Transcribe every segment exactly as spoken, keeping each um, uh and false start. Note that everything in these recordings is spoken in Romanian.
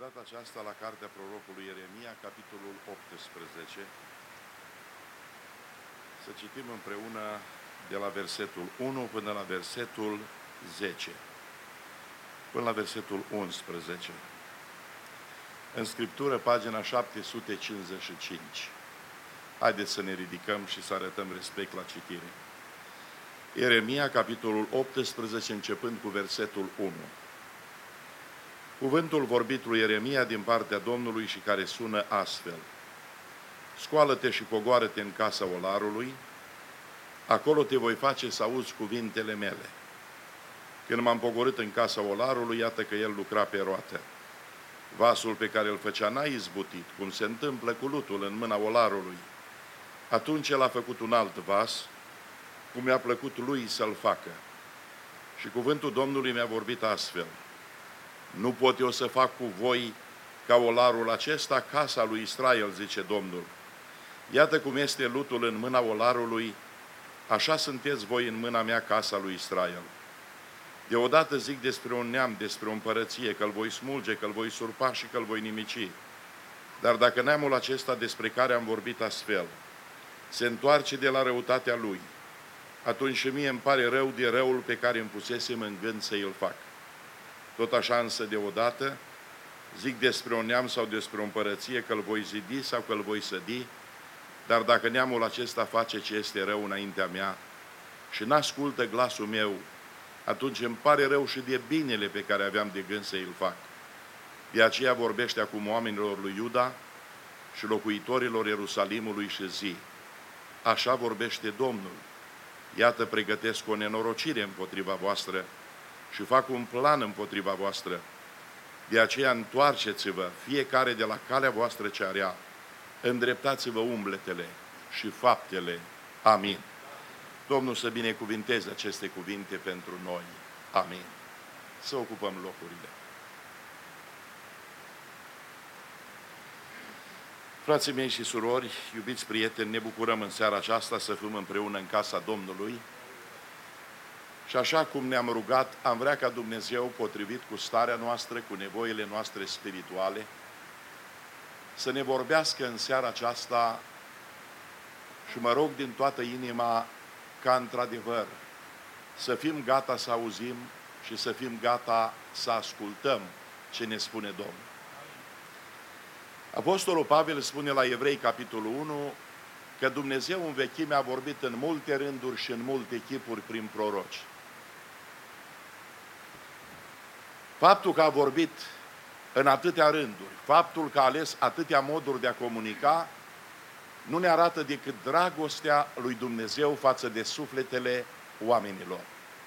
data aceasta la cartea prorocului Ieremia, capitolul optsprezece. Să citim împreună de la versetul unu până la versetul zece, până la versetul unsprezece. În Scriptură, pagina șapte sute cincizeci și cinci. Haideți să ne ridicăm și să arătăm respect la citire. Ieremia, capitolul optsprezece, începând cu versetul unu. Cuvântul vorbit lui Ieremia din partea Domnului și care sună astfel: Scoală-te și cogoară-te în casa olarului, acolo te voi face să auzi cuvintele mele. Când m-am pogorât în casa olarului, iată că el lucra pe roată. Vasul pe care îl făcea n-a izbutit, cum se întâmplă cu lutul în mâna olarului. Atunci el a făcut un alt vas, cum mi-a plăcut lui să-l facă. Și cuvântul Domnului mi-a vorbit astfel: Nu pot eu să fac cu voi ca olarul acesta casa lui Israel, zice Domnul. Iată cum este lutul în mâna olarului, așa sunteți voi în mâna mea, casa lui Israel. Deodată zic despre un neam, despre o împărăție, că-l voi smulge, că-l voi surpa și că-l voi nimici. Dar dacă neamul acesta despre care am vorbit astfel se întoarce de la răutatea lui, atunci și mie îmi pare rău de răul pe care îmi pusesem în gând să îl fac. Tot așa însă deodată zic despre un neam sau despre o împărăție că îl voi zidi sau că îl voi sădi, dar dacă neamul acesta face ce este rău înaintea mea și n-ascultă glasul meu, atunci îmi pare rău și de binele pe care aveam de gând să îl fac. De aceea vorbește acum oamenilor lui Iuda și locuitorilor Ierusalimului și zi: Așa vorbește Domnul. Iată, pregătesc o nenorocire împotriva voastră și fac un plan împotriva voastră. De aceea întoarceți-vă, fiecare de la calea voastră cea rea, îndreptați-vă umbletele și faptele. Amin. Domnul să binecuvinteze aceste cuvinte pentru noi. Amin. Să ocupăm locurile. Frații mei și surori, iubiți prieteni, ne bucurăm în seara aceasta să fim împreună în casa Domnului. Și așa cum ne-am rugat, am vrea ca Dumnezeu, potrivit cu starea noastră, cu nevoile noastre spirituale, să ne vorbească în seara aceasta și mă rog din toată inima ca într-adevăr să fim gata să auzim și să fim gata să ascultăm ce ne spune Domnul. Apostolul Pavel spune la Evrei, capitolul unu, că Dumnezeu în vechime a vorbit în multe rânduri și în multe chipuri prin proroci. Faptul că a vorbit în atâtea rânduri, faptul că a ales atâtea moduri de a comunica, nu ne arată decât dragostea lui Dumnezeu față de sufletele oamenilor.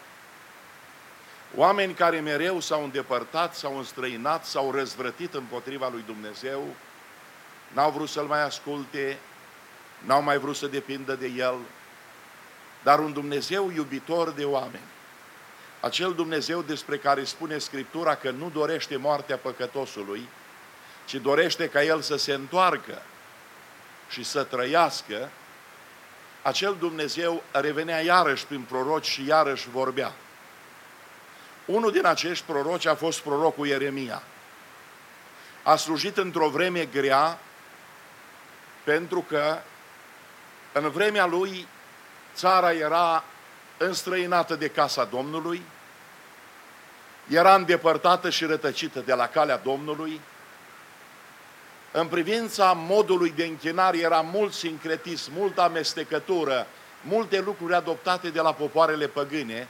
Oameni care mereu s-au îndepărtat, s-au înstrăinat, s-au răzvrătit împotriva lui Dumnezeu, n-au vrut să-L mai asculte, n-au mai vrut să depindă de El, dar un Dumnezeu iubitor de oameni, acel Dumnezeu despre care spune Scriptura că nu dorește moartea păcătosului, ci dorește ca el să se întoarcă și să trăiască, acel Dumnezeu revenea iarăși prin proroci și iarăși vorbea. Unul din acești proroci a fost prorocul Ieremia. A slujit într-o vreme grea, pentru că în vremea lui țara era înstrăinată de casa Domnului, era îndepărtată și rătăcită de la calea Domnului. În privința modului de închinare era mult sincretism, multă amestecătură, multe lucruri adoptate de la popoarele păgâne.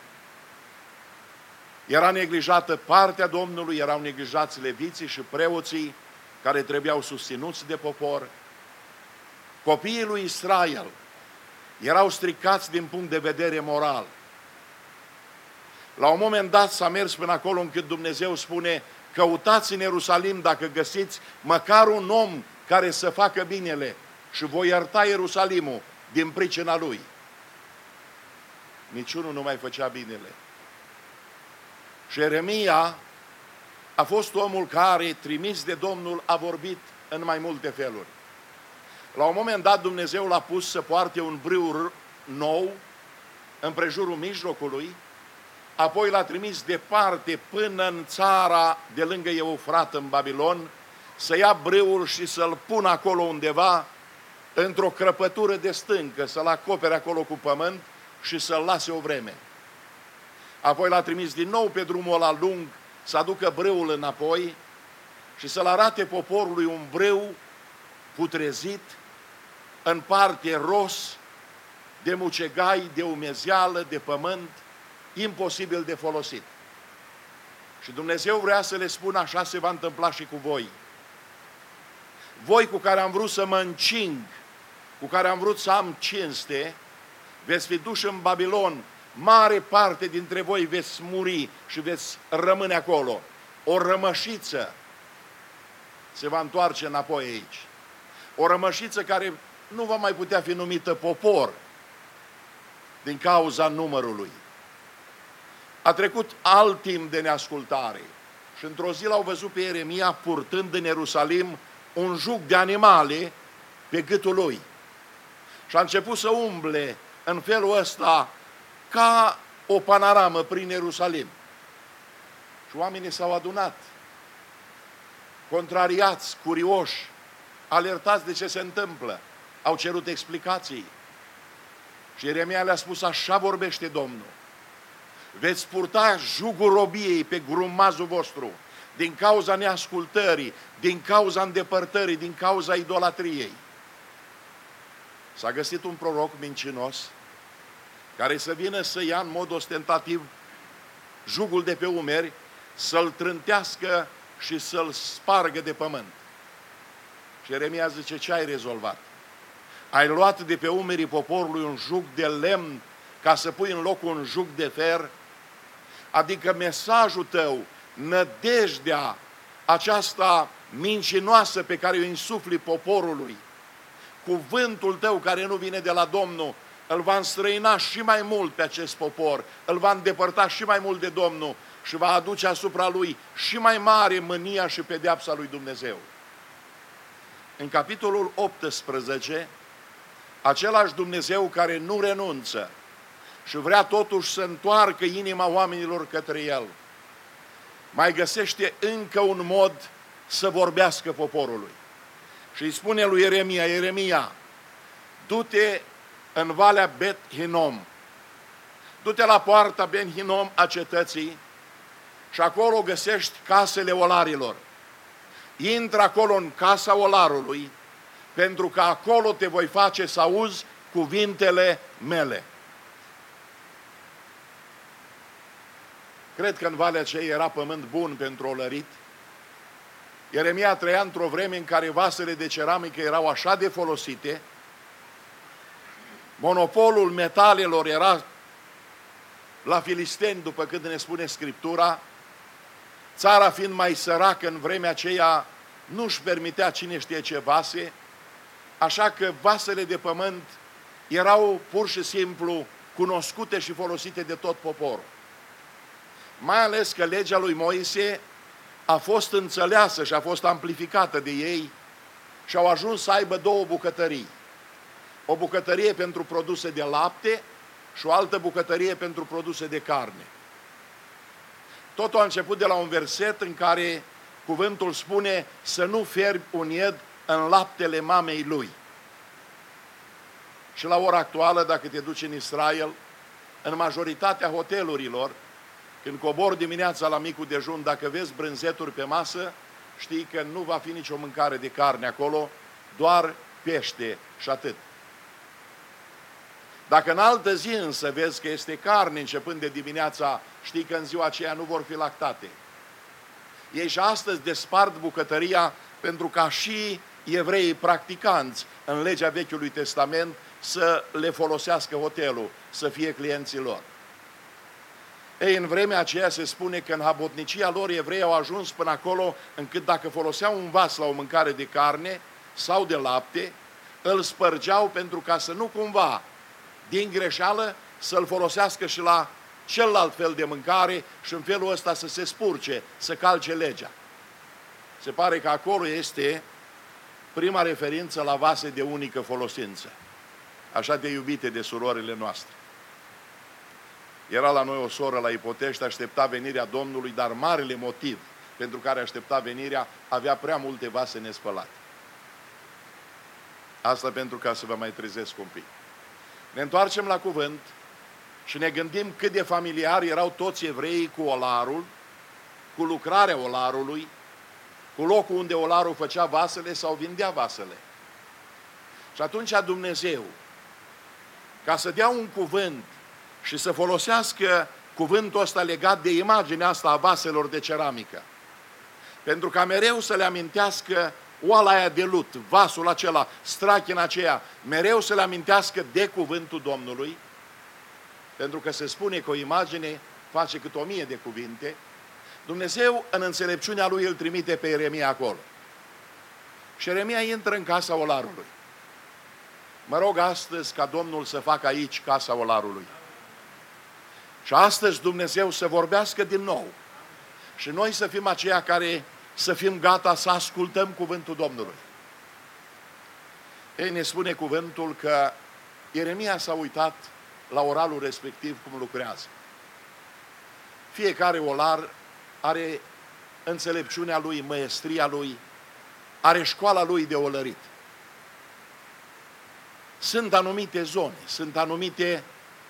Era neglijată partea Domnului, erau neglijați leviții și preoții care trebuiau susținuți de popor. Copiii lui Israel erau stricați din punct de vedere moral. La un moment dat s-a mers până acolo încât Dumnezeu spune: Căutați în Ierusalim dacă găsiți măcar un om care să facă binele și voi ierta Ierusalimul din pricina lui. Niciunul nu mai făcea binele. Și Ieremia a fost omul care, trimis de Domnul, a vorbit în mai multe feluri. La un moment dat Dumnezeu l-a pus să poarte un brâu nou împrejurul mijlocului, apoi l-a trimis departe până în țara de lângă Eufrat, în Babilon, să ia brâul și să-l pună acolo undeva, într-o crăpătură de stâncă, să-l acopere acolo cu pământ și să-l lase o vreme. Apoi l-a trimis din nou pe drumul ăla lung să aducă brâul înapoi și să-l arate poporului un brâu putrezit, în parte ros, de mucegai, de umezeală, de pământ, imposibil de folosit. Și Dumnezeu vrea să le spună: așa se va întâmpla și cu voi. Voi cu care am vrut să mă încing, cu care am vrut să am cinste, veți fi duși în Babilon, mare parte dintre voi veți muri și veți rămâne acolo. O rămășiță se va întoarce înapoi aici. O rămășiță care nu va mai putea fi numită popor din cauza numărului. A trecut alt timp de neascultare și într-o zi l-au văzut pe Ieremia purtând în Ierusalim un juc de animale pe gâtul lui. Și a început să umble în felul ăsta ca o panoramă prin Ierusalim. Și oamenii s-au adunat, contrariați, curioși, alertați de ce se întâmplă. Au cerut explicații. Și Ieremia le-a spus: așa vorbește Domnul. Veți purta jugul robiei pe grumazul vostru din cauza neascultării, din cauza îndepărtării, din cauza idolatriei. S-a găsit un proroc mincinos care să vină să ia în mod ostentativ jugul de pe umeri, să-l trântească și să-l spargă de pământ. Și Ieremia zice: ce ai rezolvat? Ai luat de pe umerii poporului un jug de lemn ca să pui în loc un jug de fer? Adică mesajul tău, nădejdea aceasta mincinoasă pe care o insufli poporului, cuvântul tău care nu vine de la Domnul, îl va înstrăina și mai mult pe acest popor, îl va îndepărta și mai mult de Domnul și va aduce asupra lui și mai mare mânia și pedeapsa lui Dumnezeu. În capitolul optsprezece, același Dumnezeu care nu renunță și vrea totuși să întoarcă inima oamenilor către El, mai găsește încă un mod să vorbească poporului. Și îi spune lui Ieremia: Ieremia, du-te în Valea Bet Hinom, du-te la poarta Ben Hinom a cetății și acolo găsești casele olarilor. Intră acolo în casa olarului, pentru că acolo te voi face să auzi cuvintele mele. Cred că în valea aceea era pământ bun pentru olărit. Ieremia trăia într-o vreme în care vasele de ceramică erau așa de folosite, monopolul metalelor era la filisteni, după cât ne spune Scriptura. Țara fiind mai săracă în vremea aceea, nu-și permitea cine știe ce vase, așa că vasele de pământ erau pur și simplu cunoscute și folosite de tot poporul. Mai ales că legea lui Moise a fost înțeleasă și a fost amplificată de ei și au ajuns să aibă două bucătării. O bucătărie pentru produse de lapte și o altă bucătărie pentru produse de carne. Totul a început de la un verset în care cuvântul spune să nu fierbi un ied în laptele mamei lui. Și la ora actuală, dacă te duci în Israel, în majoritatea hotelurilor, când cobori dimineața la micul dejun, dacă vezi brânzeturi pe masă, știi că nu va fi nicio mâncare de carne acolo, doar pește și atât. Dacă în altă zi însă vezi că este carne începând de dimineața, știi că în ziua aceea nu vor fi lactate. Ei și astăzi despart bucătăria pentru ca și evreii practicanți în legea Vechiului Testament să le folosească hotelul, să fie clienții lor. Ei, în vremea aceea se spune că în habotnicia lor evreii au ajuns până acolo încât dacă foloseau un vas la o mâncare de carne sau de lapte, îl spărgeau pentru ca să nu cumva, din greșeală, să-l folosească și la celălalt fel de mâncare și în felul ăsta să se spurce, să calce legea. Se pare că acolo este prima referință la vase de unică folosință, așa de iubite de surorile noastre. Era la noi o soră la Ipotești, aștepta venirea Domnului, dar marele motiv pentru care aștepta venirea, avea prea multe vase nespălate. Asta pentru ca să vă mai trezesc un pic. Ne întoarcem la cuvânt și ne gândim cât de familiari erau toți evreii cu olarul, cu lucrarea olarului, cu locul unde olarul făcea vasele sau vindea vasele. Și atunci Dumnezeu, ca să dea un cuvânt și să folosească cuvântul ăsta legat de imaginea asta a vaselor de ceramică, pentru ca mereu să le amintească oala aia de lut, vasul acela, strachina aceea, mereu să le amintească de cuvântul Domnului, pentru că se spune că o imagine face cât o mie de cuvinte, Dumnezeu în înțelepciunea Lui îl trimite pe Ieremia acolo. Și Ieremia intră în casa olarului. Mă rog astăzi ca Domnul să facă aici casa olarului. Și astăzi Dumnezeu să vorbească din nou. Și noi să fim aceia care să fim gata să ascultăm cuvântul Domnului. Ei, ne spune cuvântul că Ieremia s-a uitat la olarul respectiv cum lucrează. Fiecare olar are înțelepciunea lui, măestria lui, are școala lui de olărit. Sunt anumite zone, sunt anumite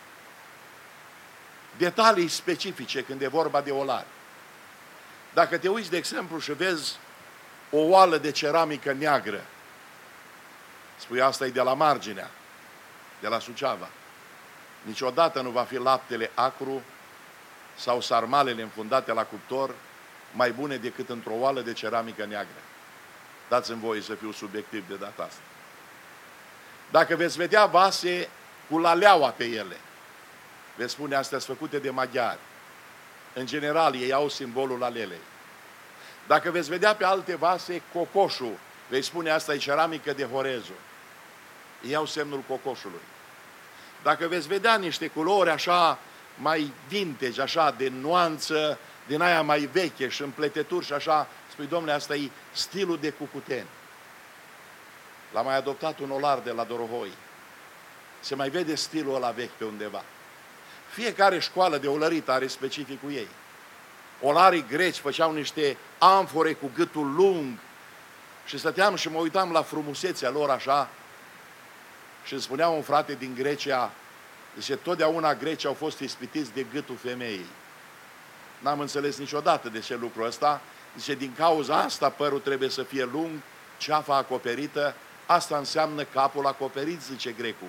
detalii specifice când e vorba de olari. Dacă te uiți, de exemplu, și vezi o oală de ceramică neagră, spui asta e de la marginea, de la Suceava. Niciodată nu va fi laptele acru sau sarmalele înfundate la cuptor mai bune decât într-o oală de ceramică neagră. Dați-mi voie să fiu subiectiv de data asta. Dacă veți vedea vase cu laleaua pe ele, veți spune astea sunt făcute de maghiari. În general, ei au simbolul lalelei. Dacă veți vedea pe alte vase cocoșul, vei spune asta e ceramică de Horezu. Ei au semnul cocoșului. Dacă veți vedea niște culori așa mai vintage, așa de nuanță, din aia mai veche și împleteturi și așa, spui, domnule, asta e stilul de Cucuteni. L-a mai adoptat un olar de la Dorohoi. Se mai vede stilul ăla vechi pe undeva. Fiecare școală de olărit are specificul ei. Olarii greci făceau niște amfore cu gâtul lung și stăteam și mă uitam la frumusețea lor așa și îmi spunea un frate din Grecia, zice, totdeauna grecii au fost ispitiți de gâtul femeii. N-am înțeles niciodată de ce lucrul ăsta. Zice, din cauza asta părul trebuie să fie lung, ceafa acoperită, asta înseamnă capul acoperit, zice grecul.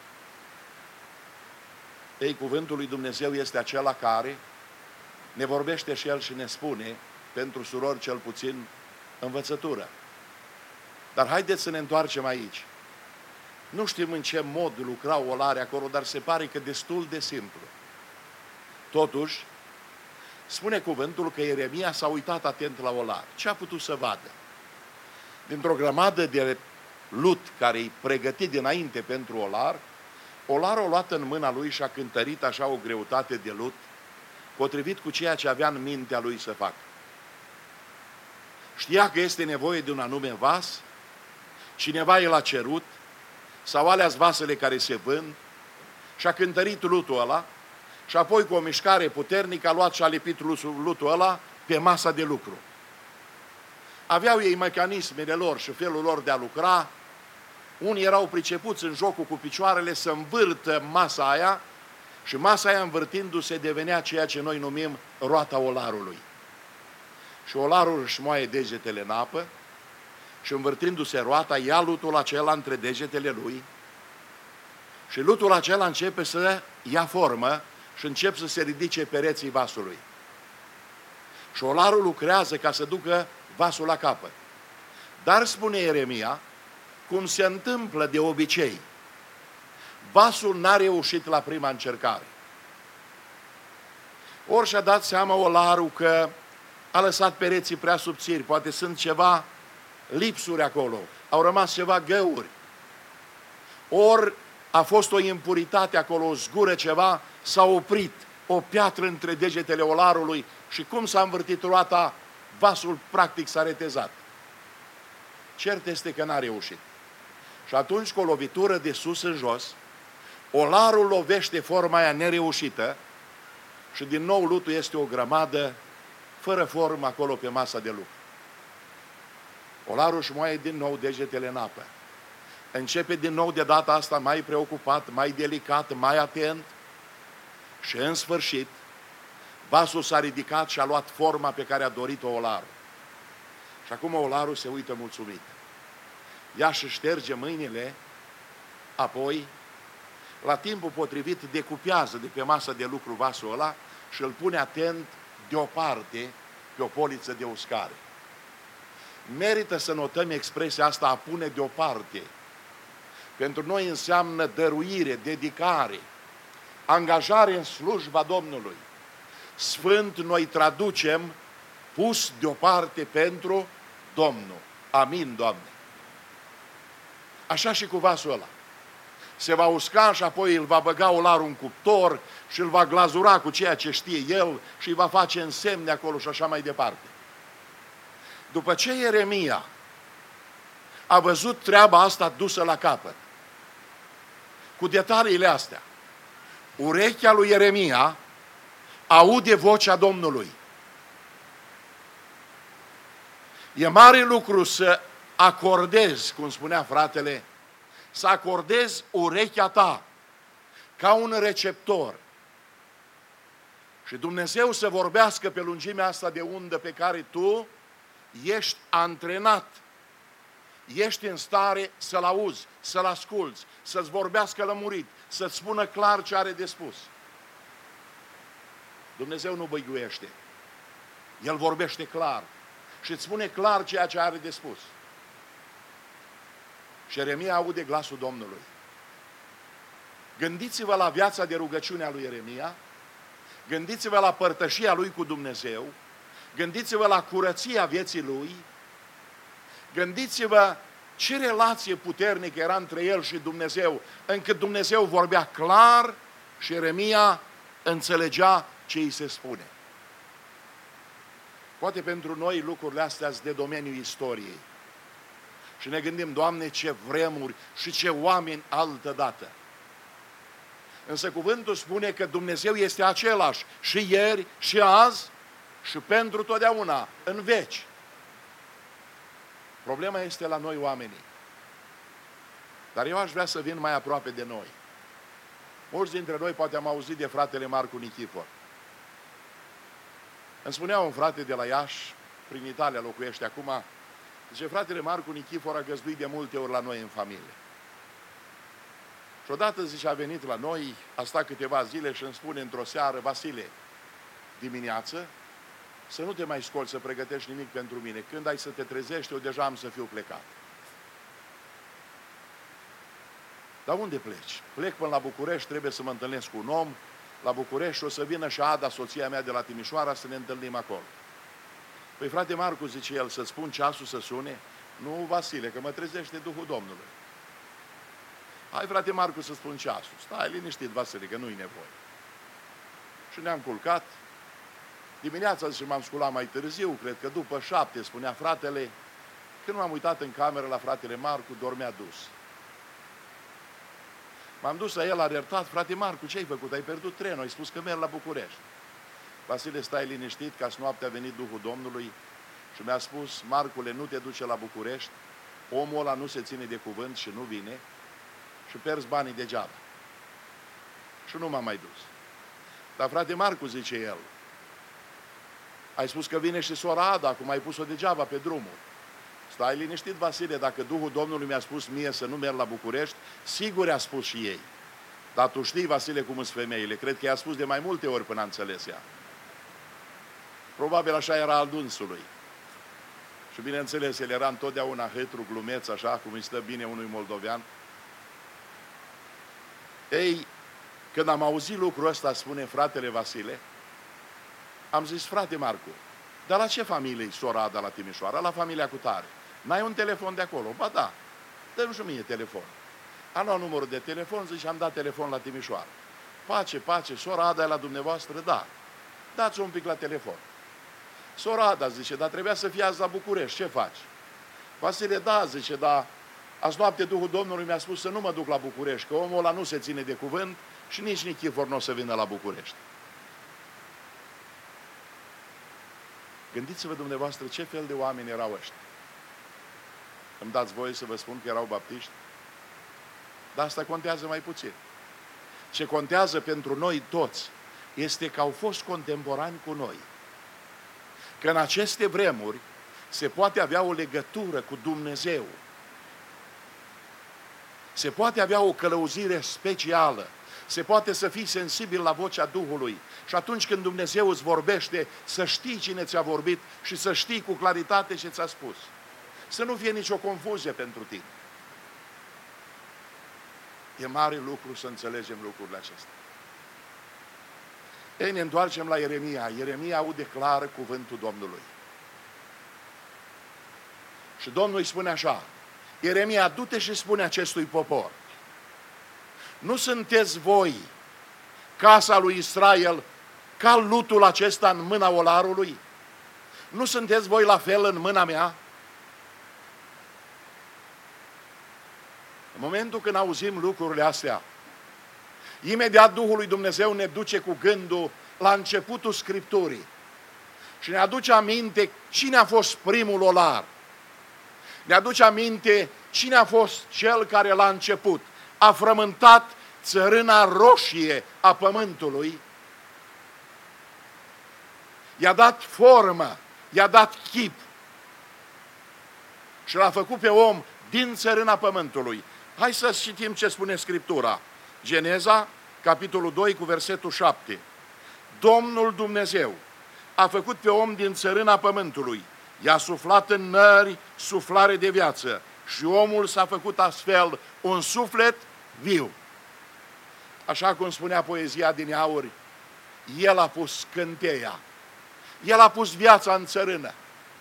Ei, cuvântul lui Dumnezeu este acela care ne vorbește și El și ne spune, pentru surori cel puțin, învățătură. Dar haideți să ne întoarcem aici. Nu știm în ce mod lucrau olari acolo, dar se pare că destul de simplu. Totuși, spune cuvântul că Ieremia s-a uitat atent la olar. Ce a putut să vadă? Dintr-o grămadă de lut care îi pregătit dinainte pentru olar, olarul a luat în mâna lui și a cântărit așa o greutate de lut, potrivit cu ceea ce avea în mintea lui să facă. Știa că este nevoie de un anume vas, cineva el a cerut, sau alea vasele care se vând, și a cântărit lutul ăla, și apoi cu o mișcare puternică a luat și a lipit lutul ăla pe masa de lucru. Aveau ei mecanismele lor și felul lor de a lucra. Unii erau pricepuți în jocul cu picioarele să învârtă masa aia și masa aia învârtindu-se devenea ceea ce noi numim roata olarului. Și olarul își moaie degetele în apă și învârtindu-se roata ia lutul acela între degetele lui și lutul acela începe să ia formă și încep să se ridice pereții vasului. Și olarul lucrează ca să ducă vasul la capăt. Dar, spune Ieremia, cum se întâmplă de obicei, vasul n-a reușit la prima încercare. Ori și-a dat seama olarul că a lăsat pereții prea subțiri, poate sunt ceva lipsuri acolo, au rămas ceva găuri. Ori a fost o impuritate acolo, o zgură ceva, s-a oprit o piatră între degetele olarului și cum s-a învârtit roata, vasul practic s-a retezat. Cert este că n-a reușit. Și atunci, cu o lovitură de sus în jos, olarul lovește forma aia nereușită și din nou lutul este o grămadă fără formă acolo pe masa de lucru. Olarul își moaie din nou degetele în apă. Începe din nou de data asta mai preocupat, mai delicat, mai atent și în sfârșit vasul s-a ridicat și a luat forma pe care a dorit-o olarul. Și acum olarul se uită mulțumit. Ea și șterge mâinile, apoi, la timpul potrivit, decupează de pe masă de lucru vasul ăla și îl pune atent deoparte pe o poliță de uscare. Merită să notăm expresia asta, a pune deoparte. Pentru noi înseamnă dăruire, dedicare, angajare în slujba Domnului. Sfânt noi traducem pus deoparte pentru Domnul. Amin, Doamne. Așa și cu vasul ăla. Se va usca și apoi îl va băga olarul în cuptor și îl va glazura cu ceea ce știe el și îi va face însemne acolo și așa mai departe. După ce Ieremia a văzut treaba asta dusă la capăt, cu detaliile astea, urechea lui Ieremia aude vocea Domnului. E mare lucru să acordezi, cum spunea fratele, să acordezi urechea ta ca un receptor și Dumnezeu să vorbească pe lungimea asta de undă pe care tu ești antrenat, ești în stare să-L auzi, să-L asculți, să-ți vorbească lămurit, să-ți spună clar ce are de spus. Dumnezeu nu băiguiește. El vorbește clar și îți spune clar ceea ce are de spus. Și Ieremia aude glasul Domnului. Gândiți-vă la viața de rugăciune a lui Ieremia, gândiți-vă la părtășia lui cu Dumnezeu, gândiți-vă la curăția vieții lui, gândiți-vă ce relație puternică era între el și Dumnezeu, încât Dumnezeu vorbea clar și Ieremia înțelegea ce îi se spune. Poate pentru noi lucrurile astea sunt de domeniul istoriei. Și ne gândim, Doamne, ce vremuri și ce oameni altădată. Însă cuvântul spune că Dumnezeu este același și ieri și azi și pentru totdeauna, în veci. Problema este la noi oamenii. Dar eu aș vrea să vin mai aproape de noi. Mulți dintre noi poate am auzit de fratele Marcu Nichifor. Îmi spunea un frate de la Iași, prin Italia locuiește acum, zice, fratele Marcu Nichifor a găzduit de multe ori la noi în familie. Și odată, zice, a venit la noi, a stat câteva zile și îmi spune într-o seară, Vasile, dimineață, să nu te mai scoli să pregătești nimic pentru mine. Când ai să te trezești, eu deja am să fiu plecat. Dar unde pleci? Plec până la București, trebuie să mă întâlnesc cu un om. La București o să vină și Ada, soția mea de la Timișoara, să ne întâlnim acolo. Păi frate Marcu, zice el, să-ți spun ceasul să sune? Nu, Vasile, că mă trezește Duhul Domnului. Hai, frate Marcu, să spun ceasul. Stai liniștit, Vasile, că nu-i nevoie. Și ne-am culcat. Dimineața, zice, m-am sculat mai târziu, cred că după șapte, spunea fratele. Când m-am uitat în cameră la fratele Marcu, dormea dus. M-am dus la el, alertat, frate Marcu, ce ai făcut? Ai pierdut trenul, ai spus că merg la București. Vasile, stai liniștit, că azi noapte a venit Duhul Domnului și mi-a spus, Marcule, nu te duce la București, omul ăla nu se ține de cuvânt și nu vine și pierzi banii degeaba. Și nu m-am mai dus. Dar frate Marcu, zice el, ai spus că vine și sora Ada, acum ai pus-o degeaba pe drumul. Stai liniștit, Vasile, dacă Duhul Domnului mi-a spus mie să nu merg la București, sigur a spus și ei. Dar tu știi, Vasile, cum sunt femeile. Cred că i-a spus de mai multe ori până a înțeles ea. Probabil așa era al dânsului. Și bineînțeles, el era întotdeauna hătru, glumeț, așa cum îi stă bine unui moldovean. Ei, când am auzit lucrul ăsta, spune fratele Vasile, am zis, frate Marcu, dar la ce familie-i sora Ada la Timișoara? La familia cutare. N-ai un telefon de acolo? Ba da, dă-mi și mie telefon. Am luat numărul de telefon, zice, am dat telefon la Timișoara. Pace, pace, sora Ada e la dumneavoastră? Da. Dați-o un pic la telefon. Sora Ada, zice, dar trebuia să fie azi la București, ce faci? Vasile, da, zice, dar azi noapte Duhul Domnului mi-a spus să nu mă duc la București, că omul ăla nu se ține de cuvânt și nici Nichifor nu o să vină la București. Gândiți-vă dumneavoastră ce fel de oameni erau ăștia. Îmi dați voie să vă spun că erau baptiști? Dar asta contează mai puțin. Ce contează pentru noi toți este că au fost contemporani cu noi. Că în aceste vremuri se poate avea o legătură cu Dumnezeu. Se poate avea o călăuzire specială. Se poate să fii sensibil la vocea Duhului. Și atunci când Dumnezeu îți vorbește, să știi cine ți-a vorbit și să știi cu claritate ce ți-a spus. Să nu fie nicio confuzie pentru tine. E mare lucru să înțelegem lucrurile acestea. Ei, ne întoarcem la Ieremia. Ieremia aude clar cuvântul Domnului. Și Domnul îi spune așa: Ieremia, du-te și spune acestui popor: nu sunteți voi, casa lui Israel, ca lutul acesta în mâna olarului? Nu sunteți voi la fel în mâna mea? În momentul când auzim lucrurile astea, imediat Duhul lui Dumnezeu ne duce cu gândul la începutul Scripturii și ne aduce aminte cine a fost primul olar. Ne aduce aminte cine a fost cel care la început a frământat țărâna roșie a pământului, i-a dat formă, i-a dat chip și l-a făcut pe om din țărâna pământului. Hai să citim ce spune Scriptura. Geneza, capitolul doi, cu versetul șapte. Domnul Dumnezeu a făcut pe om din țărâna pământului, i-a suflat în nări suflare de viață și omul s-a făcut astfel un suflet viu. Așa cum spunea poezia din aur, el a pus scânteia, el a pus viața în țărână.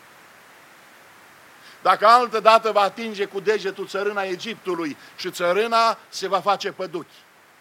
Dacă altă dată va atinge cu degetul țărâna Egiptului și țărâna se va face păduchi.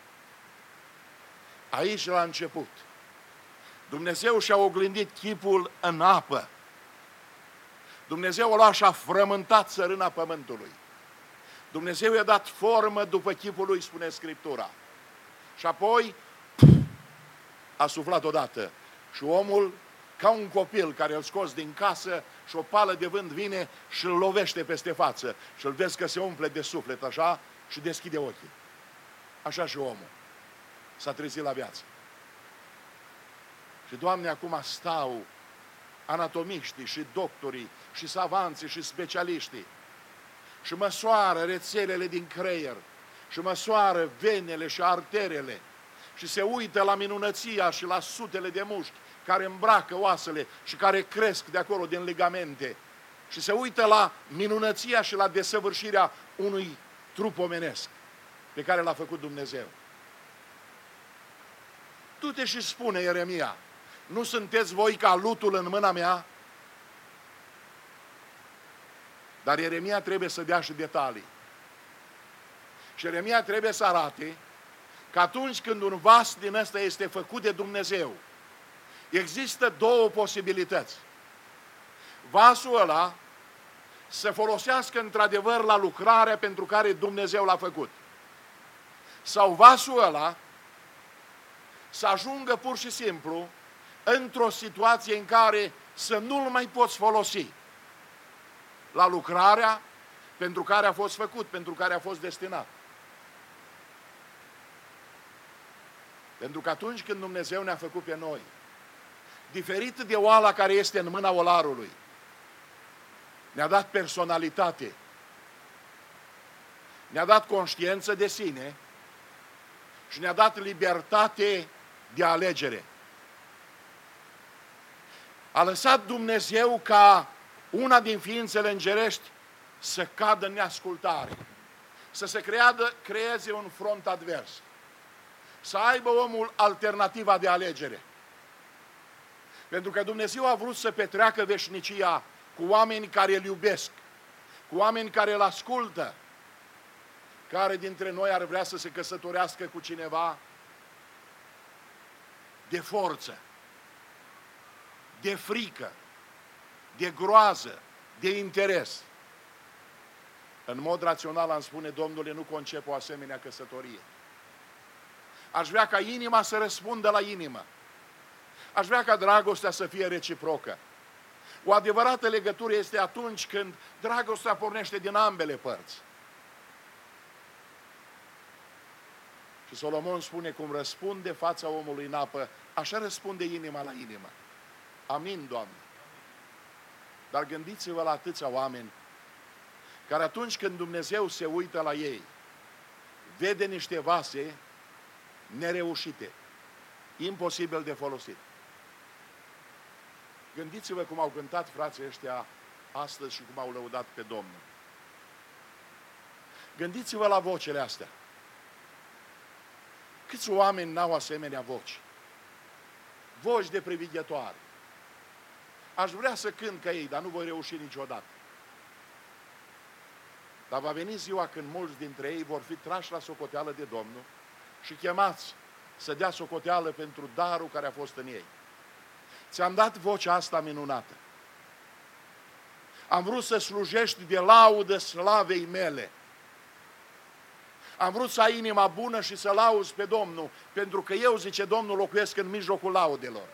Aici la început Dumnezeu și-a oglindit chipul în apă. Dumnezeu a luat și a frământat țărâna pământului. Dumnezeu i-a dat formă după chipul lui, spune Scriptura. Și apoi a suflat odată. Și omul, ca un copil care îl scoți din casă și o pală de vânt vine și îl lovește peste față. Și îl vezi că se umple de suflet așa și deschide ochii. Așa și omul s-a trezit la viață. Și, Doamne, acum stau anatomiștii și doctorii și savanții și specialiștii și măsoară rețelele din creier și măsoară venele și arterele și se uită la minunăția și la sutele de mușchi care îmbracă oasele și care cresc de acolo din ligamente și se uită la minunăția și la desăvârșirea unui trup omenesc pe care l-a făcut Dumnezeu. Du-te și spune, Ieremia, nu sunteți voi ca lutul în mâna mea? Dar Ieremia trebuie să dea și detalii. Și Ieremia trebuie să arate că atunci când un vas din ăsta este făcut de Dumnezeu, există două posibilități. Vasul ăla să folosească într-adevăr la lucrarea pentru care Dumnezeu l-a făcut. Sau vasul ăla să ajungă pur și simplu într-o situație în care să nu-l mai poți folosi la lucrarea pentru care a fost făcut, pentru care a fost destinat. Pentru că atunci când Dumnezeu ne-a făcut pe noi, diferit de oala care este în mâna olarului, ne-a dat personalitate, ne-a dat conștiință de sine și ne-a dat libertate de alegere. A lăsat Dumnezeu ca una din ființele îngerești să cadă în neascultare, să se creadă, creeze un front advers, să aibă omul alternativa de alegere. Pentru că Dumnezeu a vrut să petreacă veșnicia cu oameni care îl iubesc, cu oameni care îl ascultă. Care dintre noi ar vrea să se căsătorească cu cineva de forță, de frică, de groază, de interes? În mod rațional am spune, Domnule, nu concep o asemenea căsătorie. Aș vrea ca inima să răspundă la inimă. Aș vrea ca dragostea să fie reciprocă. O adevărată legătură este atunci când dragostea pornește din ambele părți. Și Solomon spune, cum răspunde fața omului în apă, așa răspunde inima la inimă. Amin, Doamne. Dar gândiți-vă la atâția oameni care atunci când Dumnezeu se uită la ei, vede niște vase nereușite, imposibil de folosit. Gândiți-vă cum au cântat frații ăștia astăzi și cum au lăudat pe Domnul. Gândiți-vă la vocele astea. Câți oameni n-au asemenea voci? Voci de privighetoare. Aș vrea să cânt ca ei, dar nu voi reuși niciodată. Dar va veni ziua când mulți dintre ei vor fi trași la socoteală de Domnul și chemați să dea socoteală pentru darul care a fost în ei. Ți-am dat vocea asta minunată. Am vrut să slujești de laudă slavei mele. Am vrut să ai inima bună și să lauzi pe Domnul, pentru că eu, zice Domnul, locuiesc în mijlocul laudelor.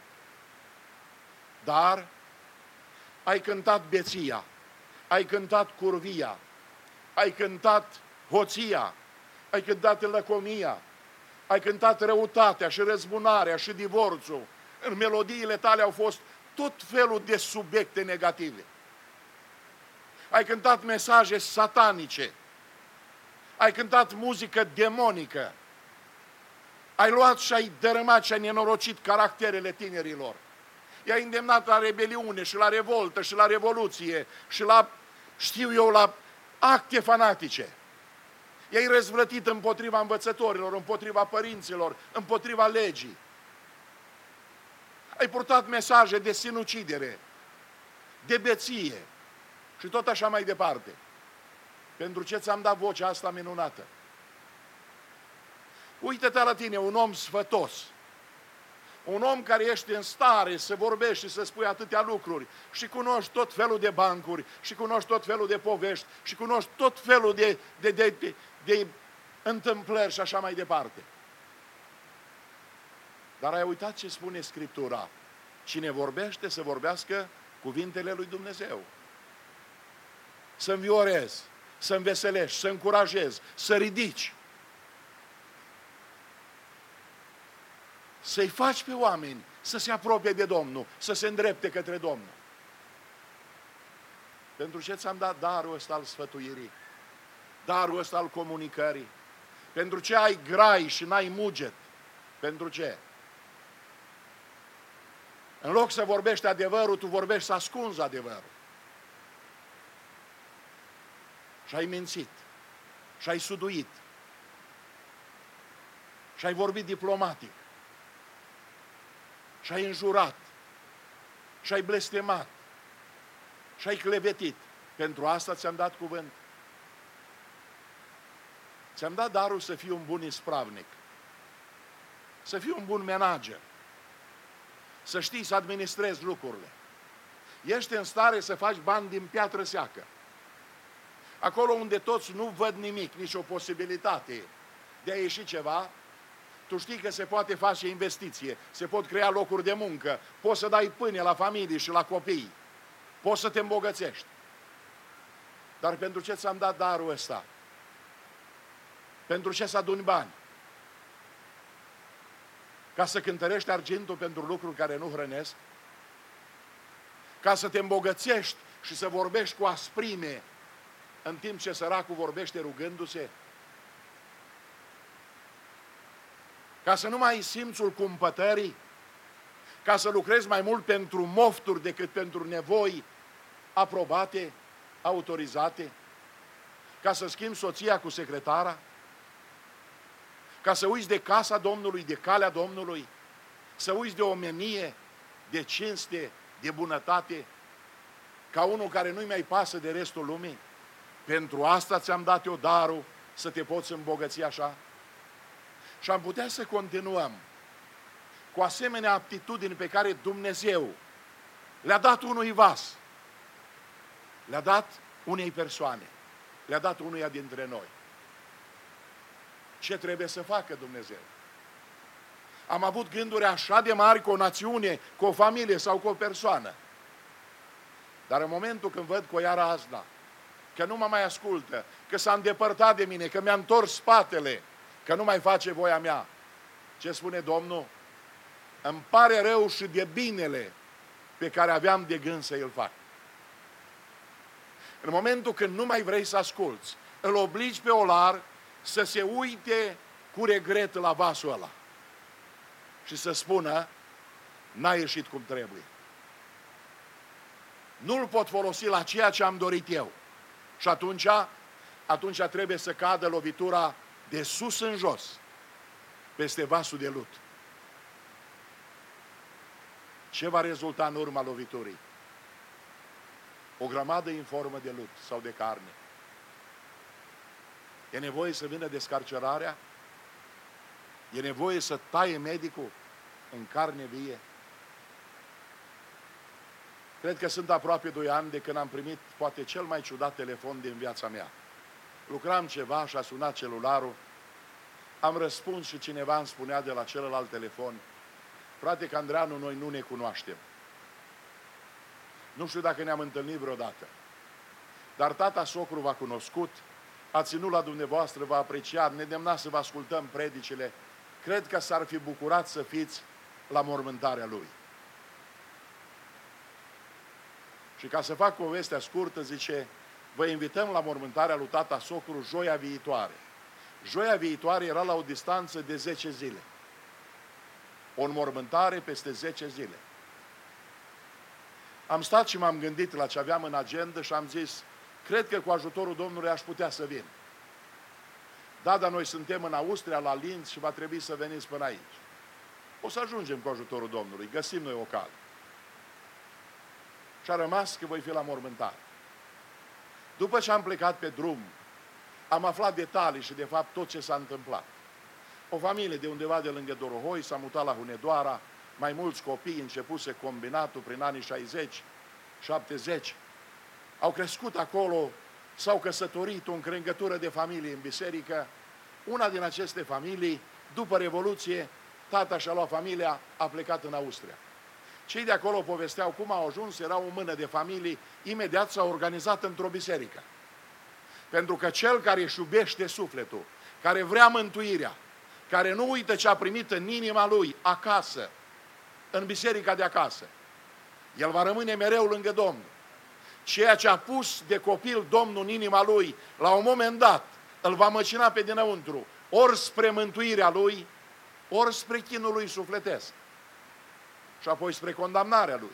Dar ai cântat beția, ai cântat curvia, ai cântat hoția, ai cântat lăcomia, ai cântat răutatea și răzbunarea și divorțul. În melodiile tale au fost tot felul de subiecte negative. Ai cântat mesaje satanice, ai cântat muzică demonică, ai luat și ai dărâmat și ai nenorocit caracterele tinerilor. I-ai îndemnat la rebeliune și la revoltă și la revoluție și la, știu eu, la acte fanatice. I-ai răzvrătit împotriva învățătorilor, împotriva părinților, împotriva legii. Ai purtat mesaje de sinucidere, de beție și tot așa mai departe. Pentru ce ți-am dat vocea asta minunată? Uită-te la tine, un om sfătos, un om care ești în stare să vorbești și să spui atâtea lucruri și cunoști tot felul de bancuri și cunoști tot felul de povești și cunoști tot felul de, de, de, de, de întâmplări și așa mai departe. Dar ai uitat ce spune Scriptura. Cine vorbește, să vorbească cuvintele lui Dumnezeu. Să înviorezi, să înveselești, să încurajezi, să ridici. Să-i faci pe oameni să se apropie de Domnul, să se îndrepte către Domnul. Pentru ce ți-am dat darul ăsta al sfătuirii? Darul ăsta al comunicării? Pentru ce ai grai și n-ai muget? Pentru ce? În loc să vorbești adevărul, tu vorbești să ascunzi adevărul. Și ai mințit. Și ai suduit. Și ai vorbit diplomatic. Și ai înjurat. Și ai blestemat. Și ai clevetit. Pentru asta ți-am dat cuvânt. Ți-am dat darul să fii un bun ispravnic. Să fii un bun manager. Să știi să administrezi lucrurile. Ești în stare să faci bani din piatră seacă. Acolo unde toți nu văd nimic, nicio posibilitate de a ieși ceva, tu știi că se poate face investiție, se pot crea locuri de muncă, poți să dai pâine la familie și la copii, poți să te îmbogățești. Dar pentru ce ți-am dat darul ăsta? Pentru ce să aduni bani? Ca să cântărești argintul pentru lucruri care nu hrănesc? Ca să te îmbogățești și să vorbești cu asprime în timp ce săracul vorbește rugându-se? Ca să nu mai ai simțul cumpătării? Ca să lucrezi mai mult pentru mofturi decât pentru nevoi aprobate, autorizate? Ca să schimbi soția cu secretara? Ca să uiți de casa Domnului, de calea Domnului? Să uiți de omenie, de cinste, de bunătate? Ca unul care nu-i mai pasă de restul lumii? Pentru asta ți-am dat eu darul să te poți îmbogăți așa? Și am putea să continuăm cu asemenea aptitudini pe care Dumnezeu le-a dat unui vas, le-a dat unei persoane, le-a dat unuia dintre noi. Ce trebuie să facă Dumnezeu? Am avut gânduri așa de mari cu o națiune, cu o familie sau cu o persoană. Dar în momentul când văd că o ia razna, că nu mă mai ascultă, că s-a îndepărtat de mine, că mi-a întors spatele, că nu mai face voia mea, ce spune Domnul? Îmi pare rău și de binele pe care aveam de gând să îl fac. În momentul când nu mai vrei să asculți, îl obligi pe olar să se uite cu regret la vasul ăla și să spună, n-a ieșit cum trebuie. Nu-l pot folosi la ceea ce am dorit eu. Și atunci, atunci trebuie să cadă lovitura de sus în jos, peste vasul de lut. Ce va rezulta în urma loviturii? O grămadă în formă de lut sau de carne. E nevoie să vină descarcerarea? E nevoie să taie medicul în carne vie? Cred că sunt aproape doi ani de când am primit poate cel mai ciudat telefon din viața mea. Lucram ceva și a sunat celularul, am răspuns și cineva îmi spunea de la celălalt telefon, frate Candreanu, noi nu ne cunoaștem. Nu știu dacă ne-am întâlnit vreodată, dar tata socru v-a cunoscut, a ținut la dumneavoastră, v-a apreciat, ne demna să vă ascultăm predicile, cred că s-ar fi bucurat să fiți la mormântarea lui. Și ca să fac povestea scurtă, zice, vă invităm la mormântarea lui tata socru joia viitoare. Joia viitoare era la o distanță de zece zile. O înmormântare peste zece zile. Am stat și m-am gândit la ce aveam în agenda și am zis, cred că cu ajutorul Domnului aș putea să vin. Da, dar noi suntem în Austria, la Linz și va trebui să veniți până aici. O să ajungem cu ajutorul Domnului, găsim noi o cale. Și a rămas că voi fi la mormântare. După ce am plecat pe drum, am aflat detalii și de fapt tot ce s-a întâmplat. O familie de undeva de lângă Dorohoi s-a mutat la Hunedoara, mai mulți copii, începuse combinatul prin anii șaizeci șaptezeci. Au crescut acolo, s-au căsătorit, o încrengătură de familie în biserică. Una din aceste familii, după Revoluție, tata și-a luat familia, a plecat în Austria. Cei de acolo povesteau cum au ajuns, era o mână de familii, imediat s-au organizat într-o biserică. Pentru că cel care își iubește sufletul, care vrea mântuirea, care nu uită ce a primit în inima lui, acasă, în biserica de acasă, el va rămâne mereu lângă Domnul. Ceea ce a pus de copil Domnul în inima lui, la un moment dat, îl va măcina pe dinăuntru, ori spre mântuirea lui, ori spre chinul lui sufletesc. Și apoi spre condamnarea lui.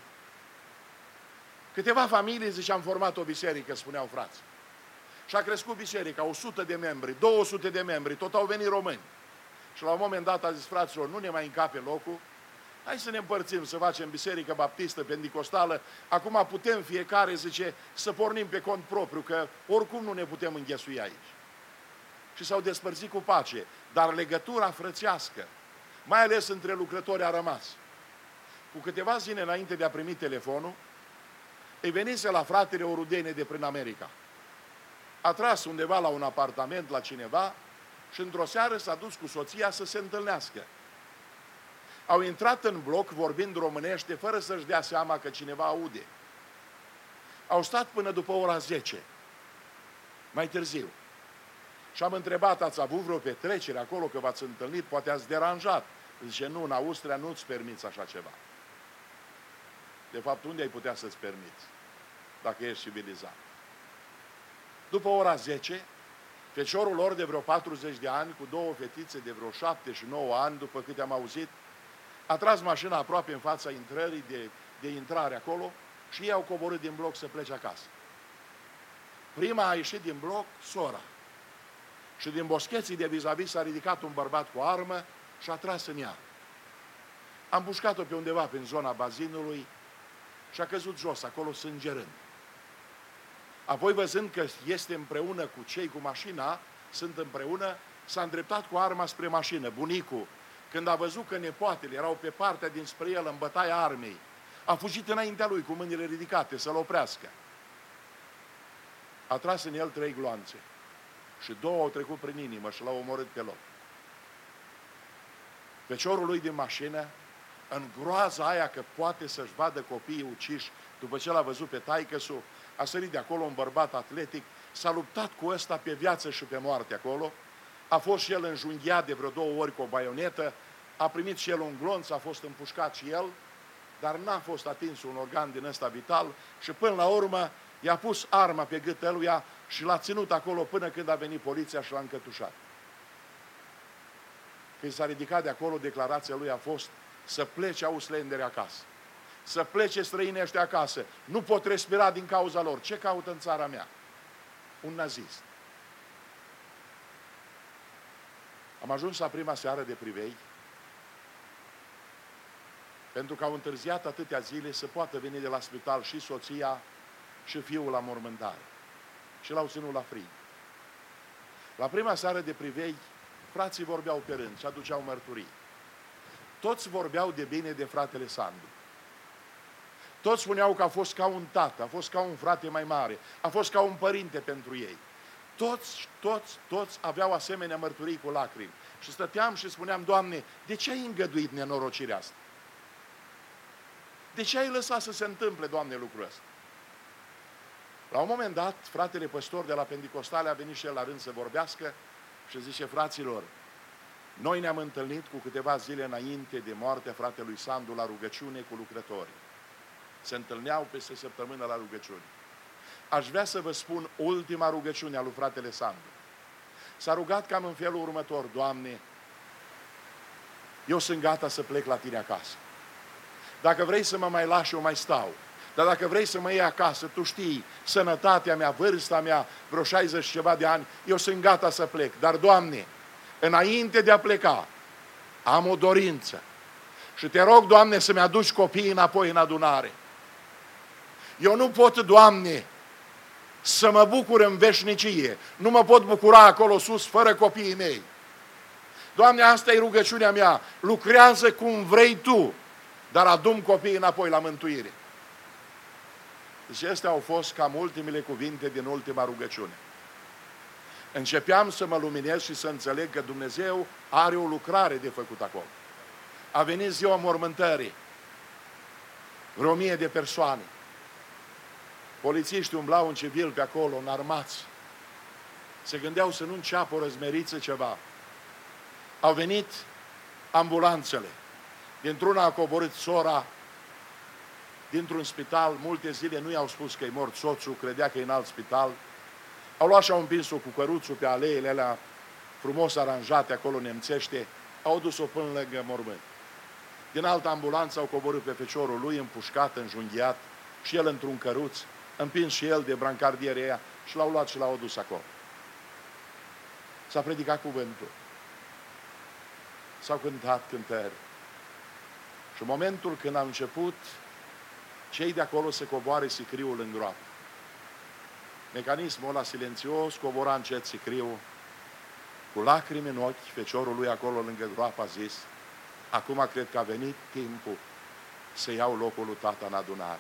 Câteva familii, zice, am format o biserică, spuneau frați. Și a crescut biserica, o sută de membri, două sute de membri, tot au venit români. Și la un moment dat a zis, fraților, nu ne mai încape locul, hai să ne împărțim, să facem biserică baptistă, pentecostală, acum putem fiecare, zice, să pornim pe cont propriu, că oricum nu ne putem înghesui aici. Și s-au despărțit cu pace, dar legătura frățească, mai ales între lucrători, a rămas. Cu câteva zile înainte de a primi telefonul, îi venise la fratele o rudenie de prin America. A tras undeva la un apartament la cineva și într-o seară s-a dus cu soția să se întâlnească. Au intrat în bloc vorbind românește fără să-și dea seama că cineva aude. Au stat până după ora zece, mai târziu. Și am întrebat, ați avut vreo petrecere acolo, că v-ați întâlnit, poate ați deranjat. Zice, nu, în Austria nu-ți permiți așa ceva. De fapt, unde ai putea să-ți permiți, dacă ești civilizat? După ora zece, feciorul lor de vreo patruzeci de ani, cu două fetițe de vreo șapte și nouă ani, după câte am auzit, a tras mașina aproape în fața intrării de, de intrare acolo și ei au coborât din bloc să plece acasă. Prima a ieșit din bloc sora. Și din boscheții de vis-a-vis s-a ridicat un bărbat cu armă și a tras în ea. Am pușcat-o pe undeva prin zona bazinului și a căzut jos, acolo sângerând. Apoi, văzând că este împreună cu cei cu mașina, sunt împreună, s-a îndreptat cu arma spre mașină. Bunicul, când a văzut că nepoatele erau pe partea dinspre el în bătaia armei, a fugit înaintea lui cu mâinile ridicate să-l oprească. A tras în el trei gloanțe și două au trecut prin inimă și l-au omorât pe loc. Feciorul lui din mașină, în groaza aia că poate să-și vadă copiii uciși După ce l-a văzut pe taică-su, a sărit de acolo un bărbat atletic, s-a luptat cu ăsta pe viață și pe moarte acolo, a fost și el înjunghiat de vreo două ori cu o baionetă, a primit și el un glonț, a fost împușcat și el, dar n-a fost atins un organ din ăsta vital și până la urmă i-a pus arma pe gâtul lui și l-a ținut acolo până când a venit poliția și l-a încătușat. Când s-a ridicat de acolo, declarația lui a fost să plece auslenderi acasă, să plece străinii ăștia acasă, nu pot respira din cauza lor. Ce caută în țara mea? Un nazist. Am ajuns la prima seară de privei, pentru că au întârziat atâtea zile să poată veni de la spital și soția și fiul la mormântare. Și l-au ținut la frig. La prima seară de privei, frații vorbeau pe rând și aduceau mărturii. Toți vorbeau de bine de fratele Sandu. Toți spuneau că a fost ca un tată, a fost ca un frate mai mare, a fost ca un părinte pentru ei. Toți, toți, toți aveau asemenea mărturii cu lacrimi. Și stăteam și spuneam, Doamne, de ce ai îngăduit nenorocirea asta? De ce ai lăsat să se întâmple, Doamne, lucrul ăsta? La un moment dat, fratele păstor de la Pentecostale a venit și el la rând să vorbească și zice, fraților, noi ne-am întâlnit cu câteva zile înainte de moartea fratelui Sandu la rugăciune cu lucrătorii. Se întâlneau peste săptămână la rugăciune. Aș vrea să vă spun ultima rugăciune a lui fratele Sandu. S-a rugat cam în felul următor, Doamne, eu sunt gata să plec la tine acasă. Dacă vrei să mă mai lași, eu mai stau. Dar dacă vrei să mă iei acasă, tu știi, sănătatea mea, vârsta mea, vreo șaizeci și ceva de ani, eu sunt gata să plec. Dar, Doamne, înainte de a pleca, am o dorință. Și te rog, Doamne, să-mi aduci copiii înapoi în adunare. Eu nu pot, Doamne, să mă bucur în veșnicie. Nu mă pot bucura acolo sus fără copiii mei. Doamne, asta e rugăciunea mea. Lucrează cum vrei Tu, dar adu-mi copiii înapoi la mântuire. Deci astea au fost cam ultimele cuvinte din ultima rugăciune. Începeam să mă luminez și să înțeleg că Dumnezeu are o lucrare de făcut acolo. A venit ziua mormântării. Vreo mie de persoane. Polițiștii umblau în civil pe acolo, înarmați. Se gândeau să nu înceapă o răzmeriță ceva. Au venit ambulanțele. Dintr-una a coborât sora dintr-un spital. Multe zile nu i-au spus că e mort soțul, credea că e în alt spital. Au luat și au împins-o cu căruțul pe aleile alea frumos aranjate acolo nemțește. Au dus-o până lângă mormânt. Din altă ambulanță au coborât pe feciorul lui, împușcat, înjunghiat, și el într-un căruț, împins și el de brancardierea și l-au luat și l-au adus acolo. S-a predicat cuvântul. S-au cântat cântări. Și în momentul când a început, cei de acolo se coboare sicriul în groapă. Mecanismul ăla silențios cobora încet sicriul, cu lacrimi în ochi, feciorul lui acolo lângă groapă a zis, acum cred că a venit timpul să iau locul lui tata în adunare.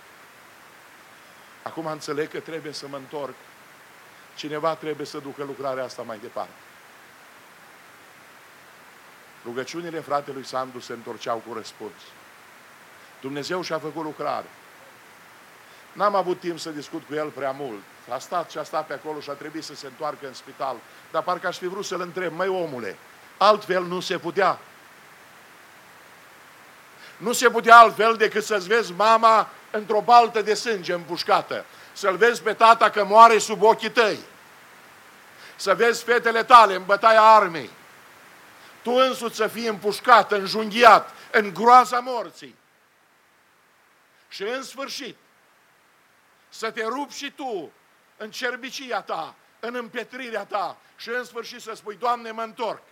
Acum înțeleg că trebuie să mă întorc. Cineva trebuie să ducă lucrarea asta mai departe. Rugăciunile fratelui Sandu se întorceau cu răspuns. Dumnezeu și-a făcut lucrare. N-am avut timp să discut cu el prea mult. A stat și a stat pe acolo și a trebuit să se întoarcă în spital. Dar parcă aș fi vrut să-l întreb, măi omule, altfel nu se putea. Nu se putea altfel decât să-ți vezi mama într-o baltă de sânge împușcată. Să-l vezi pe tata că moare sub ochii tăi. Să vezi fetele tale în bătaia armei. Tu însuți să fii împușcat, înjunghiat, în groaza morții. Și în sfârșit, să te rupi și tu în cerbicia ta, în împietrirea ta și în sfârșit să spui, Doamne, mă întorc.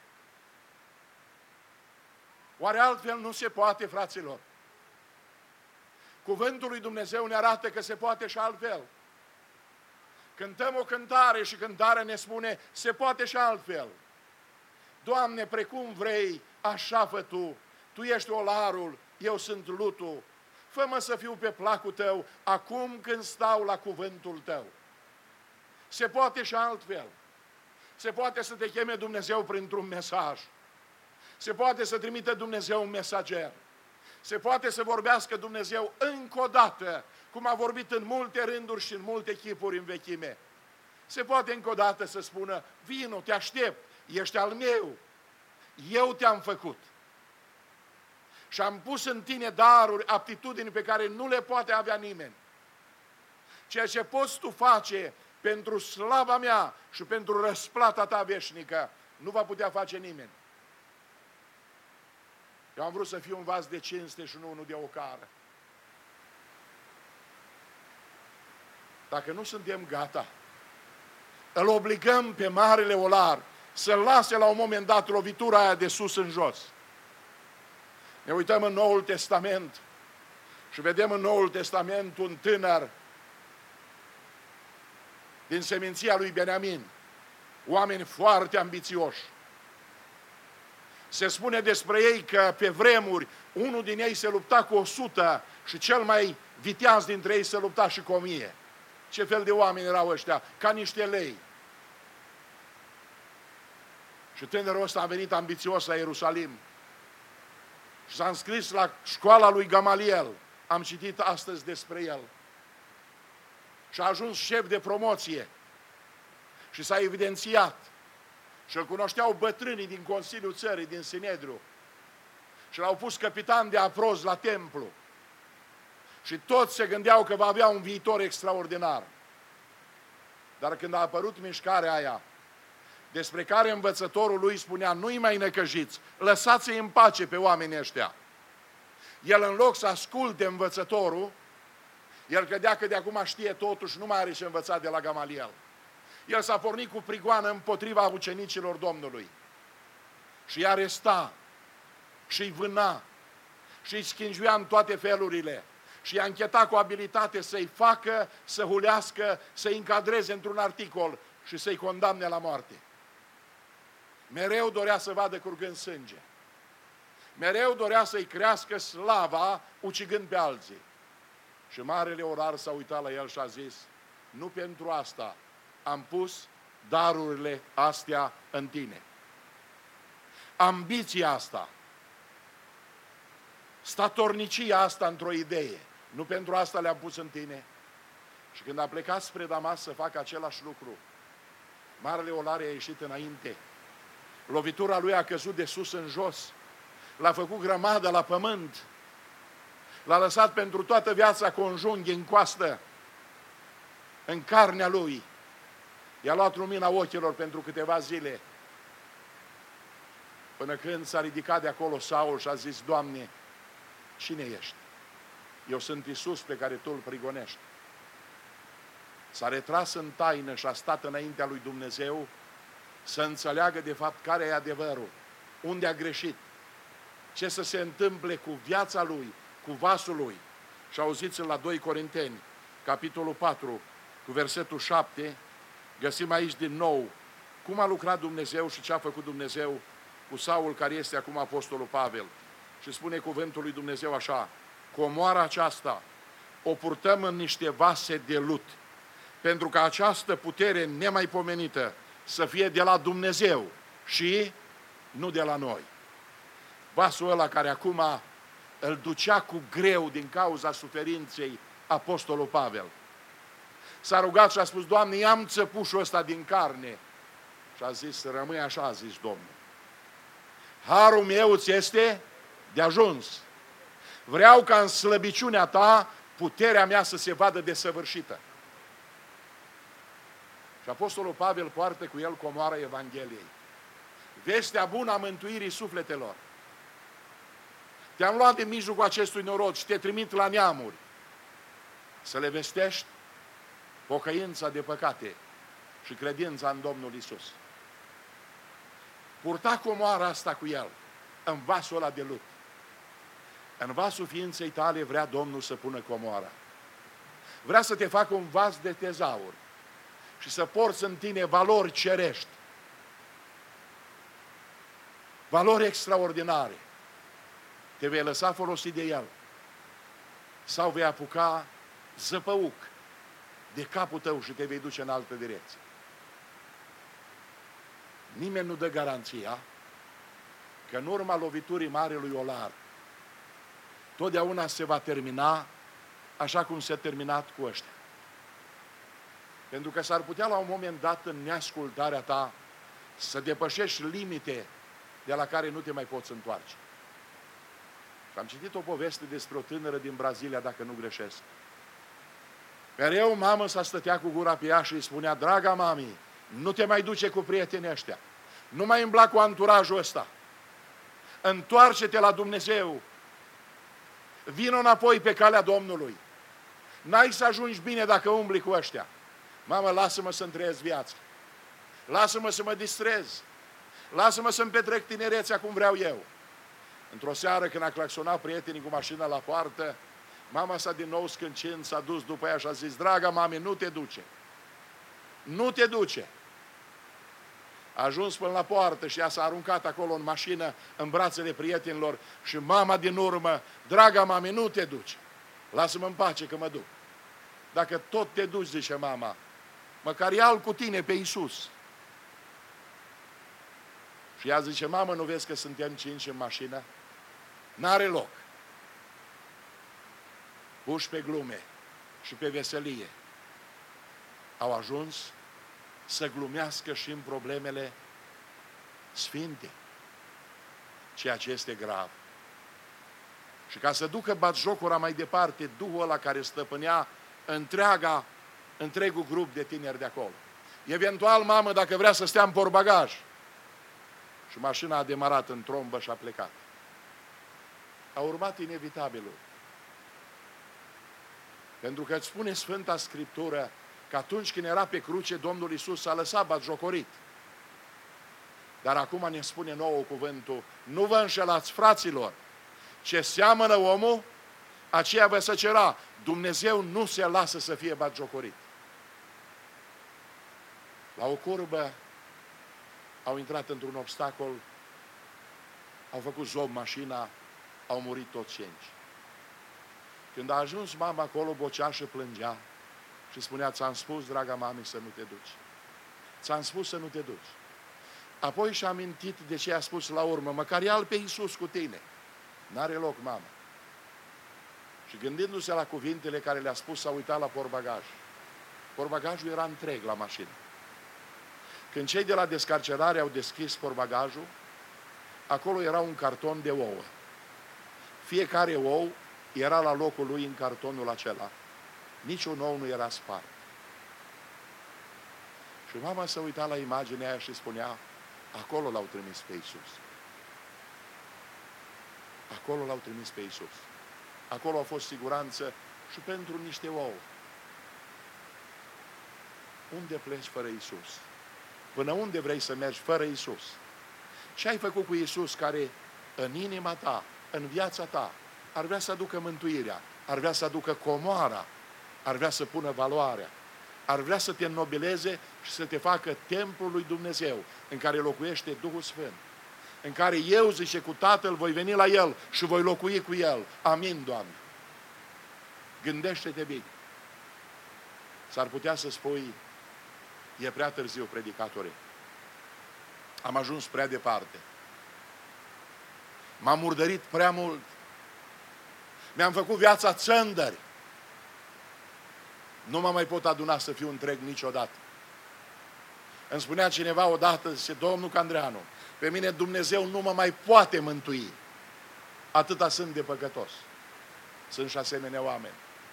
Oare altfel nu se poate, fraților? Cuvântul lui Dumnezeu ne arată că se poate și altfel. Cântăm o cântare și cântarea ne spune, se poate și altfel. Doamne, precum vrei, așa fă Tu. Tu ești olarul, eu sunt lutul. Fă-mă să fiu pe placul Tău, acum când stau la cuvântul Tău. Se poate și altfel. Se poate să te cheme Dumnezeu printr-un mesaj. Se poate să trimită Dumnezeu un mesager. Se poate să vorbească Dumnezeu încă o dată cum a vorbit în multe rânduri și în multe chipuri în vechime. Se poate încă o dată să spună, vino, te aștept, ești al meu, eu te-am făcut. Și am pus în tine daruri, aptitudini pe care nu le poate avea nimeni. Ceea ce poți tu face pentru slava mea și pentru răsplata ta veșnică, nu va putea face nimeni. Eu am vrut să fiu un vas de cinste și nu unul de ocară. Dacă nu suntem gata, îl obligăm pe marele olar să lase la un moment dat lovitura aia de sus în jos. Ne uităm în Noul Testament și vedem în Noul Testament un tânăr din seminția lui Beniamin, oameni foarte ambițioși. Se spune despre ei că pe vremuri unul din ei se lupta cu o sută și cel mai viteaz dintre ei se lupta și cu o mie. Ce fel de oameni erau ăștia? Ca niște lei. Și tânărul ăsta a venit ambițios la Ierusalim și s-a înscris la școala lui Gamaliel. Am citit astăzi despre el. Și a ajuns șef de promoție și s-a evidențiat. Și îl cunoșteau bătrânii din Consiliul Țării, din Sinedriu. Și l-au pus capitan de aproz la templu. Și toți se gândeau că va avea un viitor extraordinar. Dar când a apărut mișcarea aia, despre care învățătorul lui spunea, nu-i mai necăjiți, lăsați-i în pace pe oamenii ăștia. El, în loc să asculte învățătorul, el credea că de acum știe totul și nu mai are ce învăța de la Gamaliel. El s-a pornit cu prigoană împotriva ucenicilor Domnului. Și îi aresta, și îi vâna, și îi schinjuia în toate felurile. Și i-a închetat cu abilitate să-i facă, să hulească, să-i încadreze într-un articol și să-i condamne la moarte. Mereu dorea să vadă curgând sânge. Mereu dorea să-i crească slava ucigând pe alții. Și marele orar s-a uitat la el și a zis, nu pentru asta am pus darurile astea în tine. Ambiția asta, statornicia asta într-o idee, nu pentru asta le-am pus în tine. Și când a plecat spre Damas să facă același lucru, marele olar a ieșit înainte. Lovitura lui a căzut de sus în jos, l-a făcut grămadă la pământ, l-a lăsat pentru toată viața cu un junghi în coastă, în carnea lui. I-a luat lumina ochilor pentru câteva zile, până când s-a ridicat de acolo Saul și a zis, Doamne, cine ești? Eu sunt Iisus pe care Tu îl prigonești. S-a retras în taină și a stat înaintea lui Dumnezeu să înțeleagă de fapt care e adevărul, unde a greșit, ce să se întâmple cu viața lui, cu vasul lui. Și auziți-l la doi Corinteni, capitolul patru, cu versetul șapte, găsim aici din nou cum a lucrat Dumnezeu și ce a făcut Dumnezeu cu Saul, care este acum apostolul Pavel. Și spune cuvântul lui Dumnezeu așa, comoara aceasta o purtăm în niște vase de lut, pentru că această putere nemaipomenită să fie de la Dumnezeu și nu de la noi. Vasul ăla care acum îl ducea cu greu din cauza suferinței apostolul Pavel. S-a rugat și a spus, Doamne, ia-mi țăpușul ăsta din carne. Și a zis, rămâi așa, a zis Domnul. Harul meu ți este de ajuns. Vreau ca în slăbiciunea ta puterea mea să se vadă desăvârșită. Și apostolul Pavel poartă cu el comoara Evangheliei. Vestea bună a mântuirii sufletelor. Te-am luat din mijlocul acestui norod și te trimit la neamuri să le vestești pocăința de păcate și credința în Domnul Iisus. Purta comoara asta cu el în vasul ăla de lut. În vasul ființei tale vrea Domnul să pună comoara. Vrea să te facă un vas de tezaur și să porți în tine valori cerești, valori extraordinare. Te vei lăsa folosit de el sau vei apuca zăpăuc de capul tău și te vei duce în altă direcție. Nimeni nu dă garanția că în urma loviturii marelui olar totdeauna se va termina așa cum s-a terminat cu ăștia. Pentru că s-ar putea la un moment dat în neascultarea ta să depășești limite de la care nu te mai poți întoarce. Și am citit o poveste despre o tânără din Brazilia, dacă nu greșesc. Mereu mamă s-a stătea cu gura pe ea și îi spunea: draga mami, nu te mai duce cu prietenii ăștia, nu mai îmbla cu anturajul ăsta, întoarce-te la Dumnezeu, vino înapoi pe calea Domnului, n-ai să ajungi bine dacă umbli cu ăștia. Mamă, lasă-mă să-mi trăiesc viața, lasă-mă să mă distrez, lasă-mă să-mi petrec tinerețea cum vreau eu. Într-o seară, când a claxonat prietenii cu mașina la poartă, mama s-a din nou scâncind, s-a dus după ea și a zis: draga mami, nu te duce, nu te duce. A ajuns până la poartă și ea s-a aruncat acolo în mașină, în brațele prietenilor, și mama din urmă: draga mami, nu te duce, lasă-mă în pace că mă duc. Dacă tot te duci, zice mama, măcar ia-l cu tine pe Iisus. Și ea zice: mamă, nu vezi că suntem cinci în mașină? N-are loc. Puși pe glume și pe veselie, au ajuns să glumească și în problemele sfinte, ceea ce este grav. Și ca să ducă batjocura mai departe, Duhul ăla care stăpânea întreaga, întregul grup de tineri de acolo. Eventual, mamă, dacă vrea să stea în portbagaj. Și mașina a demarat în trombă și a plecat. A urmat inevitabilul. Pentru că îți spune Sfânta Scriptură că atunci când era pe cruce, Domnul Iisus s-a lăsat batjocorit. Dar acum ne spune nouă cuvântul: nu vă înșelați, fraților, ce seamănă omul, aceea vă săcera. Dumnezeu nu se lasă să fie batjocorit. La o curbă au intrat într-un obstacol, au făcut zob mașina, au murit toți cinci. Când a ajuns mama acolo, bocea și plângea și spunea: ți-am spus, draga mami, să nu te duci. Ți-am spus să nu te duci. Apoi și-a amintit de ce i-a spus la urmă: măcar ia-l pe Iisus cu tine. N-are loc, mama. Și gândindu-se la cuvintele care le-a spus, s-a uitat la portbagaj. Portbagajul era întreg la mașină. Când cei de la descarcerare au deschis portbagajul, acolo era un carton de ouă. Fiecare ou era la locul lui în cartonul acela. Niciun ou nu era spart. Și mama s-a uitat la imaginea aia și spunea: acolo l-au trimis pe Iisus. Acolo l-au trimis pe Iisus. Acolo a fost siguranță și pentru niște ouă. Unde pleci fără Iisus? Până unde vrei să mergi fără Iisus? Ce ai făcut cu Iisus care în inima ta, în viața ta, ar vrea să aducă mântuirea, ar vrea să aducă comoara, ar vrea să pună valoarea, ar vrea să te înnobileze și să te facă templul lui Dumnezeu, în care locuiește Duhul Sfânt, în care eu, zice, cu Tatăl voi veni la El și voi locui cu El. Amin, Doamne. Gândește-te bine. S-ar putea să spui: e prea târziu, predicatore. Am ajuns prea departe. M-am murdărit prea mult. Mi-am făcut viața țândări. Nu mă mai pot aduna să fiu întreg niciodată. Îmi spunea cineva odată, zice: domnul Candreanu, pe mine Dumnezeu nu mă mai poate mântui. Atâta sunt de păcătos. Sunt și asemenea oameni.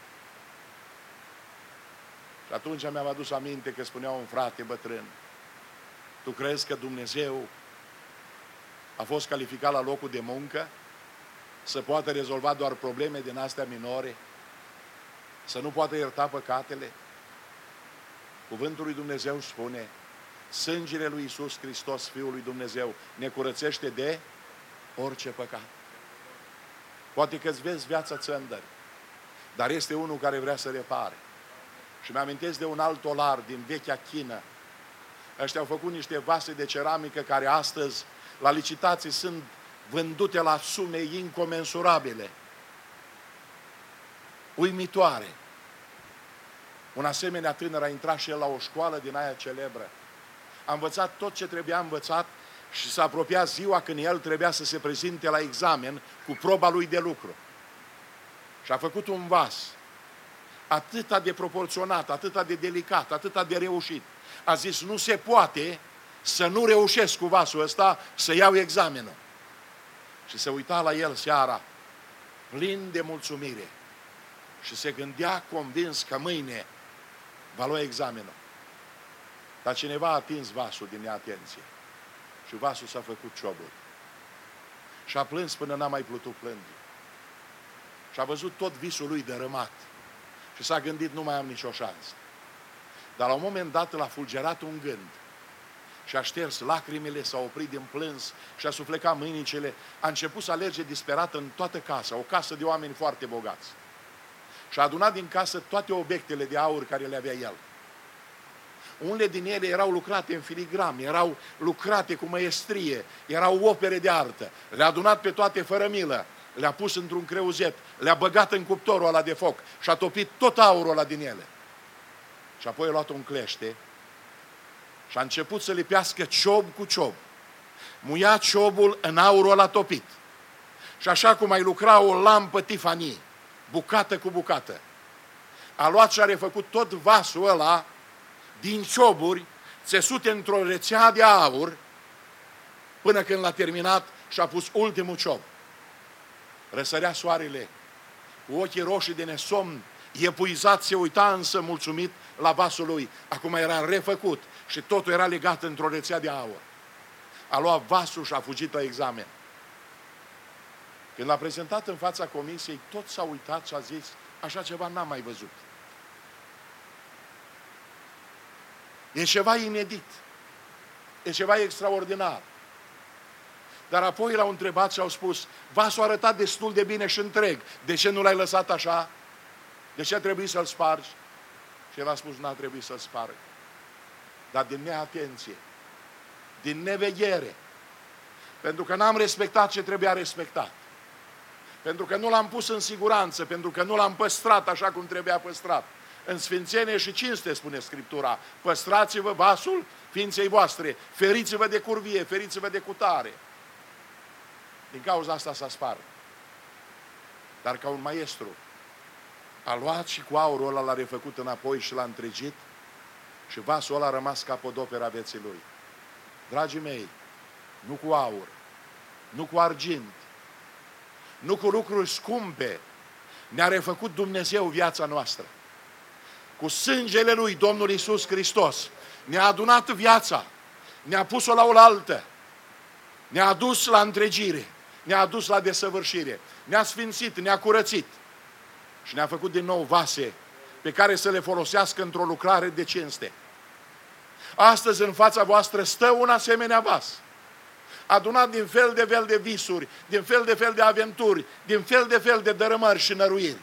Și atunci mi-am adus aminte că spunea un frate bătrân: tu crezi că Dumnezeu a fost calificat la locul de muncă să poată rezolva doar probleme din astea minore? Să nu poată ierta păcatele? Cuvântul lui Dumnezeu spune: sângele lui Iisus Hristos, Fiul lui Dumnezeu, ne curățește de orice păcat. Poate că îți vezi viața țândări, dar este unul care vrea să repare. Și mi-amintesc de un alt olar din vechea Chină. Ăștia au făcut niște vase de ceramică care astăzi la licitații sunt vândute la sume incomensurabile. Uimitoare. Un asemenea tânăr a intrat și el la o școală din aia celebră. A învățat tot ce trebuia învățat și s-a apropiat ziua când el trebuia să se prezinte la examen cu proba lui de lucru. Și a făcut un vas atâta de proporționat, atâta de delicat, atâta de reușit. A zis, nu se poate să nu reușesc cu vasul ăsta să iau examenul. Și se uita la el seara, plin de mulțumire. Și se gândea convins că mâine va lua examenul. Dar cineva a atins vasul din neatenție. Și vasul s-a făcut cioburi. Și a plâns până n-a mai putut plânge. Și a văzut tot visul lui dărâmat. Și s-a gândit, nu mai am nicio șansă. Dar la un moment dat l-a fulgerat un gând. Și a șters lacrimile, s-a oprit din plâns și a suflecat mâinicele. A început să alerge disperat în toată casa, o casă de oameni foarte bogați. Și a adunat din casă toate obiectele de aur care le avea el. Unele din ele erau lucrate în filigram, erau lucrate cu măiestrie, erau opere de artă. Le-a adunat pe toate fără milă, le-a pus într-un creuzet, le-a băgat în cuptorul ăla de foc și a topit tot aurul ăla din ele. Și apoi a luat un clește și a început să lipească ciob cu ciob. Muia ciobul în aurul ăla topit. Și așa cum ai lucra o lampă Tiffany, bucată cu bucată, a luat și a refăcut tot vasul ăla din cioburi, țesute într-o rețea de aur, până când l-a terminat și a pus ultimul ciob. Răsărea soarele, cu ochii roșii de nesomn, epuizat, se uita însă mulțumit la vasul lui. Acum era refăcut și totul era legat într-o rețea de aur. A luat vasul și a fugit la examen. Când l-a prezentat în fața comisiei, tot s-a uitat și a zis, așa ceva n-am mai văzut. E ceva inedit. E ceva extraordinar. Dar apoi l-au întrebat și au spus, vasul a arătat destul de bine și întreg. De ce nu l-ai lăsat așa? De ce a trebuit să-l spargi? Și el a spus, n-a trebuit să-l sparg. Dar din neatenție, din neveghere, pentru că n-am respectat ce trebuia respectat, pentru că nu l-am pus în siguranță, pentru că nu l-am păstrat așa cum trebuia păstrat. În sfințenie și cinste, spune Scriptura, păstrați-vă vasul ființei voastre, feriți-vă de curvie, feriți-vă de cutare. Din cauza asta s-a spart. Dar ca un maestru, a luat și cu aurul ăla l-a refăcut înapoi și l-a întregit și vasul ăla a rămas capodopera vieții lui. Dragii mei, nu cu aur, nu cu argint, nu cu lucruri scumpe, ne-a refăcut Dumnezeu viața noastră. Cu sângele Lui, Domnul Iisus Hristos, ne-a adunat viața, ne-a pus-o la oaltă, ne-a adus la întregire, ne-a adus la desăvârșire, ne-a sfințit, ne-a curățit și ne-a făcut din nou vase pe care să le folosească într-o lucrare de cinste. Astăzi în fața voastră stă un asemenea vas, adunat din fel de fel de visuri, din fel de fel de aventuri, din fel de fel de dărâmări și năruiri.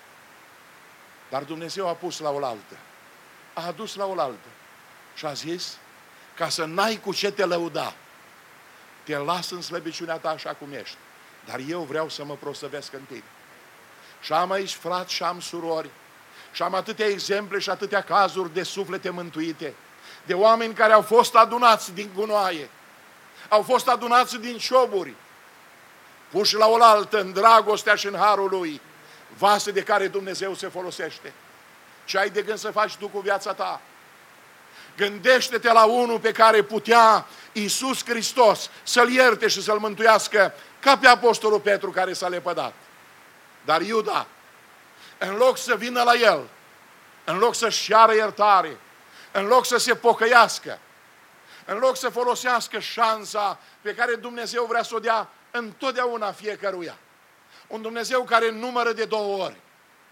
Dar Dumnezeu a pus la oaltă, a adus la oaltă și a zis, ca să n-ai cu ce te lăuda, te las în slăbiciunea ta așa cum ești, dar eu vreau să mă proslăvesc în tine. Și am aici frați și am surori și am atâtea exemple și atâtea cazuri de suflete mântuite, de oameni care au fost adunați din gunoaie, au fost adunați din cioburi, puși la oaltă în dragostea și în harul Lui, vase de care Dumnezeu se folosește. Ce ai de gând să faci tu cu viața ta? Gândește-te la unul pe care putea Iisus Hristos să-l ierte și să-l mântuiască, ca pe apostolul Petru care s-a lepădat. Dar Iuda, în loc să vină la el, în loc să-și ceară iertare, în loc să se pocăiască, în loc să folosească șansa pe care Dumnezeu vrea să o dea întotdeauna fiecăruia. Un Dumnezeu care numără de două ori.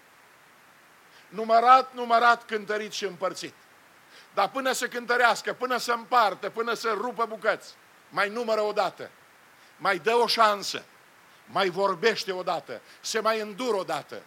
Numărat, numărat, cântărit și împărțit. Dar până să cântărească, până să împartă, până să rupă bucăți, mai numără odată, mai dă o șansă, mai vorbește odată, se mai îndură odată.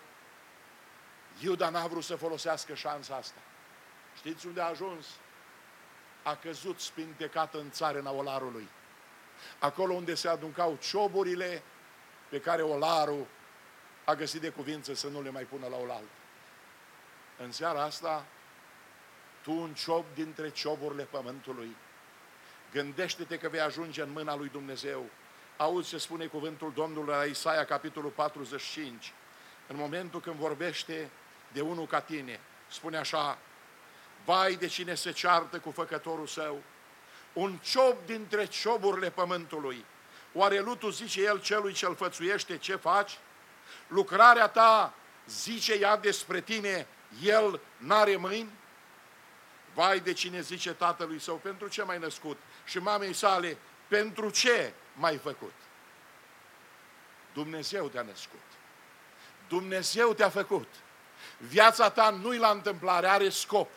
Iuda n-a vrut să folosească șansa asta. Știți unde a ajuns? A căzut spintecat în țarina olarului. Acolo unde se aduncau cioburile pe care olarul a găsit de cuvință să nu le mai pună la oaltă. În seara asta, tu un ciob dintre cioburile pământului, gândește-te că vei ajunge în mâna lui Dumnezeu. Auzi ce spune cuvântul Domnului la Isaia, capitolul patruzeci și cinci, în momentul când vorbește de unul ca tine. Spune așa: vai de cine se ceartă cu făcătorul său, un ciop dintre cioburile pământului. Oare lutul, zice el celui ce-l fățuiește, ce faci? Lucrarea ta, zice ea despre tine, el n-are mâini? Vai de cine zice tatălui său, pentru ce m-ai născut? Și mamei sale, pentru ce m-ai făcut? Dumnezeu te-a născut. Dumnezeu te-a făcut. Viața ta nu-i la întâmplare, are scop.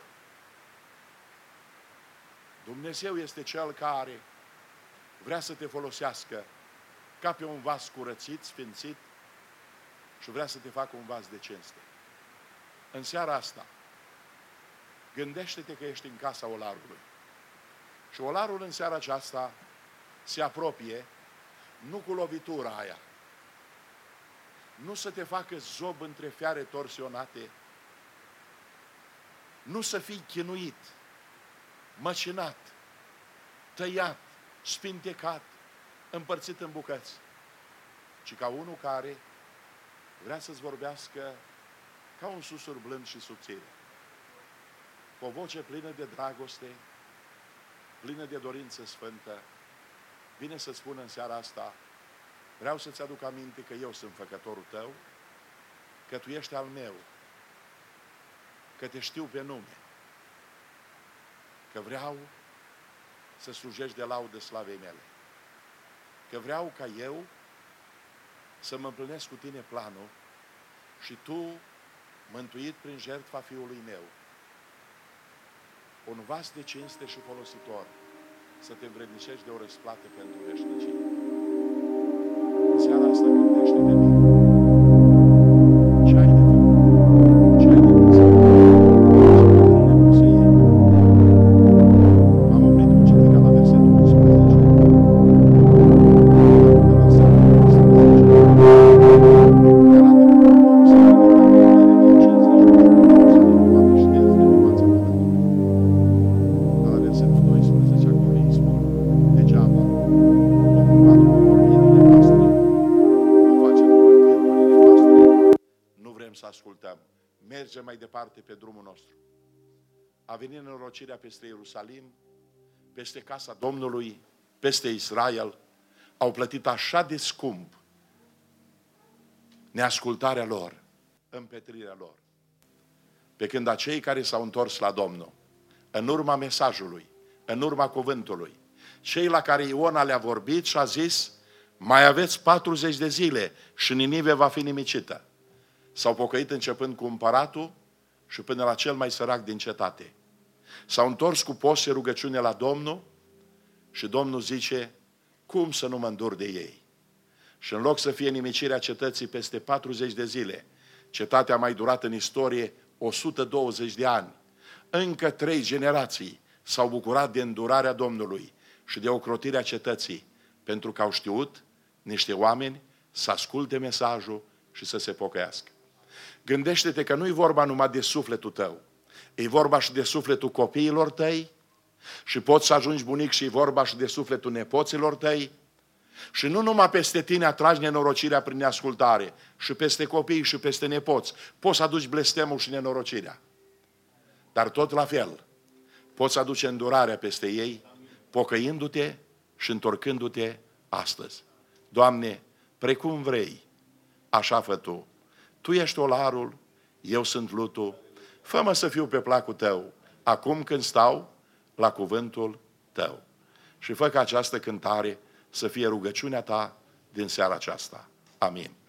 Dumnezeu este Cel care vrea să te folosească ca pe un vas curățit, sfințit, și vrea să te facă un vas de cinste. În seara asta, gândește-te că ești în casa olarului. Și olarul în seara aceasta se apropie, nu cu lovitura aia, nu să te facă zob între fiare torsionate, nu să fii chinuit, măcinat, tăiat, spintecat, împărțit în bucăți, ci ca unul care vrea să-ți vorbească ca un susur blând și subțire, cu o voce plină de dragoste, plină de dorință sfântă. Vine să spună în seara asta: vreau să-ți aduc aminte că eu sunt făcătorul tău, că tu ești al meu, că te știu pe nume, că vreau să slujești de laudă slavei mele, că vreau ca eu să mă împlinesc cu tine planul și tu, mântuit prin jertfa Fiului meu, un vas de cinste și folositor, să te învrednicești de o răsplată pentru veșnicie. În seara asta gândește-te bine. Ce ai de făcut? Ce ai de gândit? Ce trebuie să iei? Am oprit cu citirea la versetul unsprezece. Să ascultăm. Mergem mai departe pe drumul nostru. A venit nenorocirea peste Ierusalim, peste casa Domnului, peste Israel. Au plătit așa de scump neascultarea lor, împetrirea lor. Pe când acei care s-au întors la Domnul, în urma mesajului, în urma cuvântului, cei la care Iona le-a vorbit și a zis: mai aveți patruzeci de zile și Ninive va fi nimicită. S-au pocăit începând cu împăratul și până la cel mai sărac din cetate. S-au întors cu post și rugăciune la Domnul și Domnul zice: cum să nu mă îndur de ei? Și în loc să fie nimicirea cetății peste patruzeci de zile, cetatea a mai durat în istorie o sută douăzeci de ani. Încă trei generații s-au bucurat de îndurarea Domnului și de ocrotirea cetății, pentru că au știut niște oameni să asculte mesajul și să se pocăiască. Gândește-te că nu-i vorba numai de sufletul tău, e vorba și de sufletul copiilor tăi și poți să ajungi bunic și e vorba și de sufletul nepoților tăi. Și nu numai peste tine atragi nenorocirea prin neascultare, și peste copii și peste nepoți. Poți să aduci blestemul și nenorocirea. Dar tot la fel, poți aduce îndurarea peste ei, pocăindu-te și întorcându-te astăzi. Doamne, precum vrei, așa fă Tu. Tu ești olarul, eu sunt lutul. Fă-mă să fiu pe placul Tău, acum când stau la cuvântul Tău. Și fă ca această cântare să fie rugăciunea Ta din seara aceasta. Amin.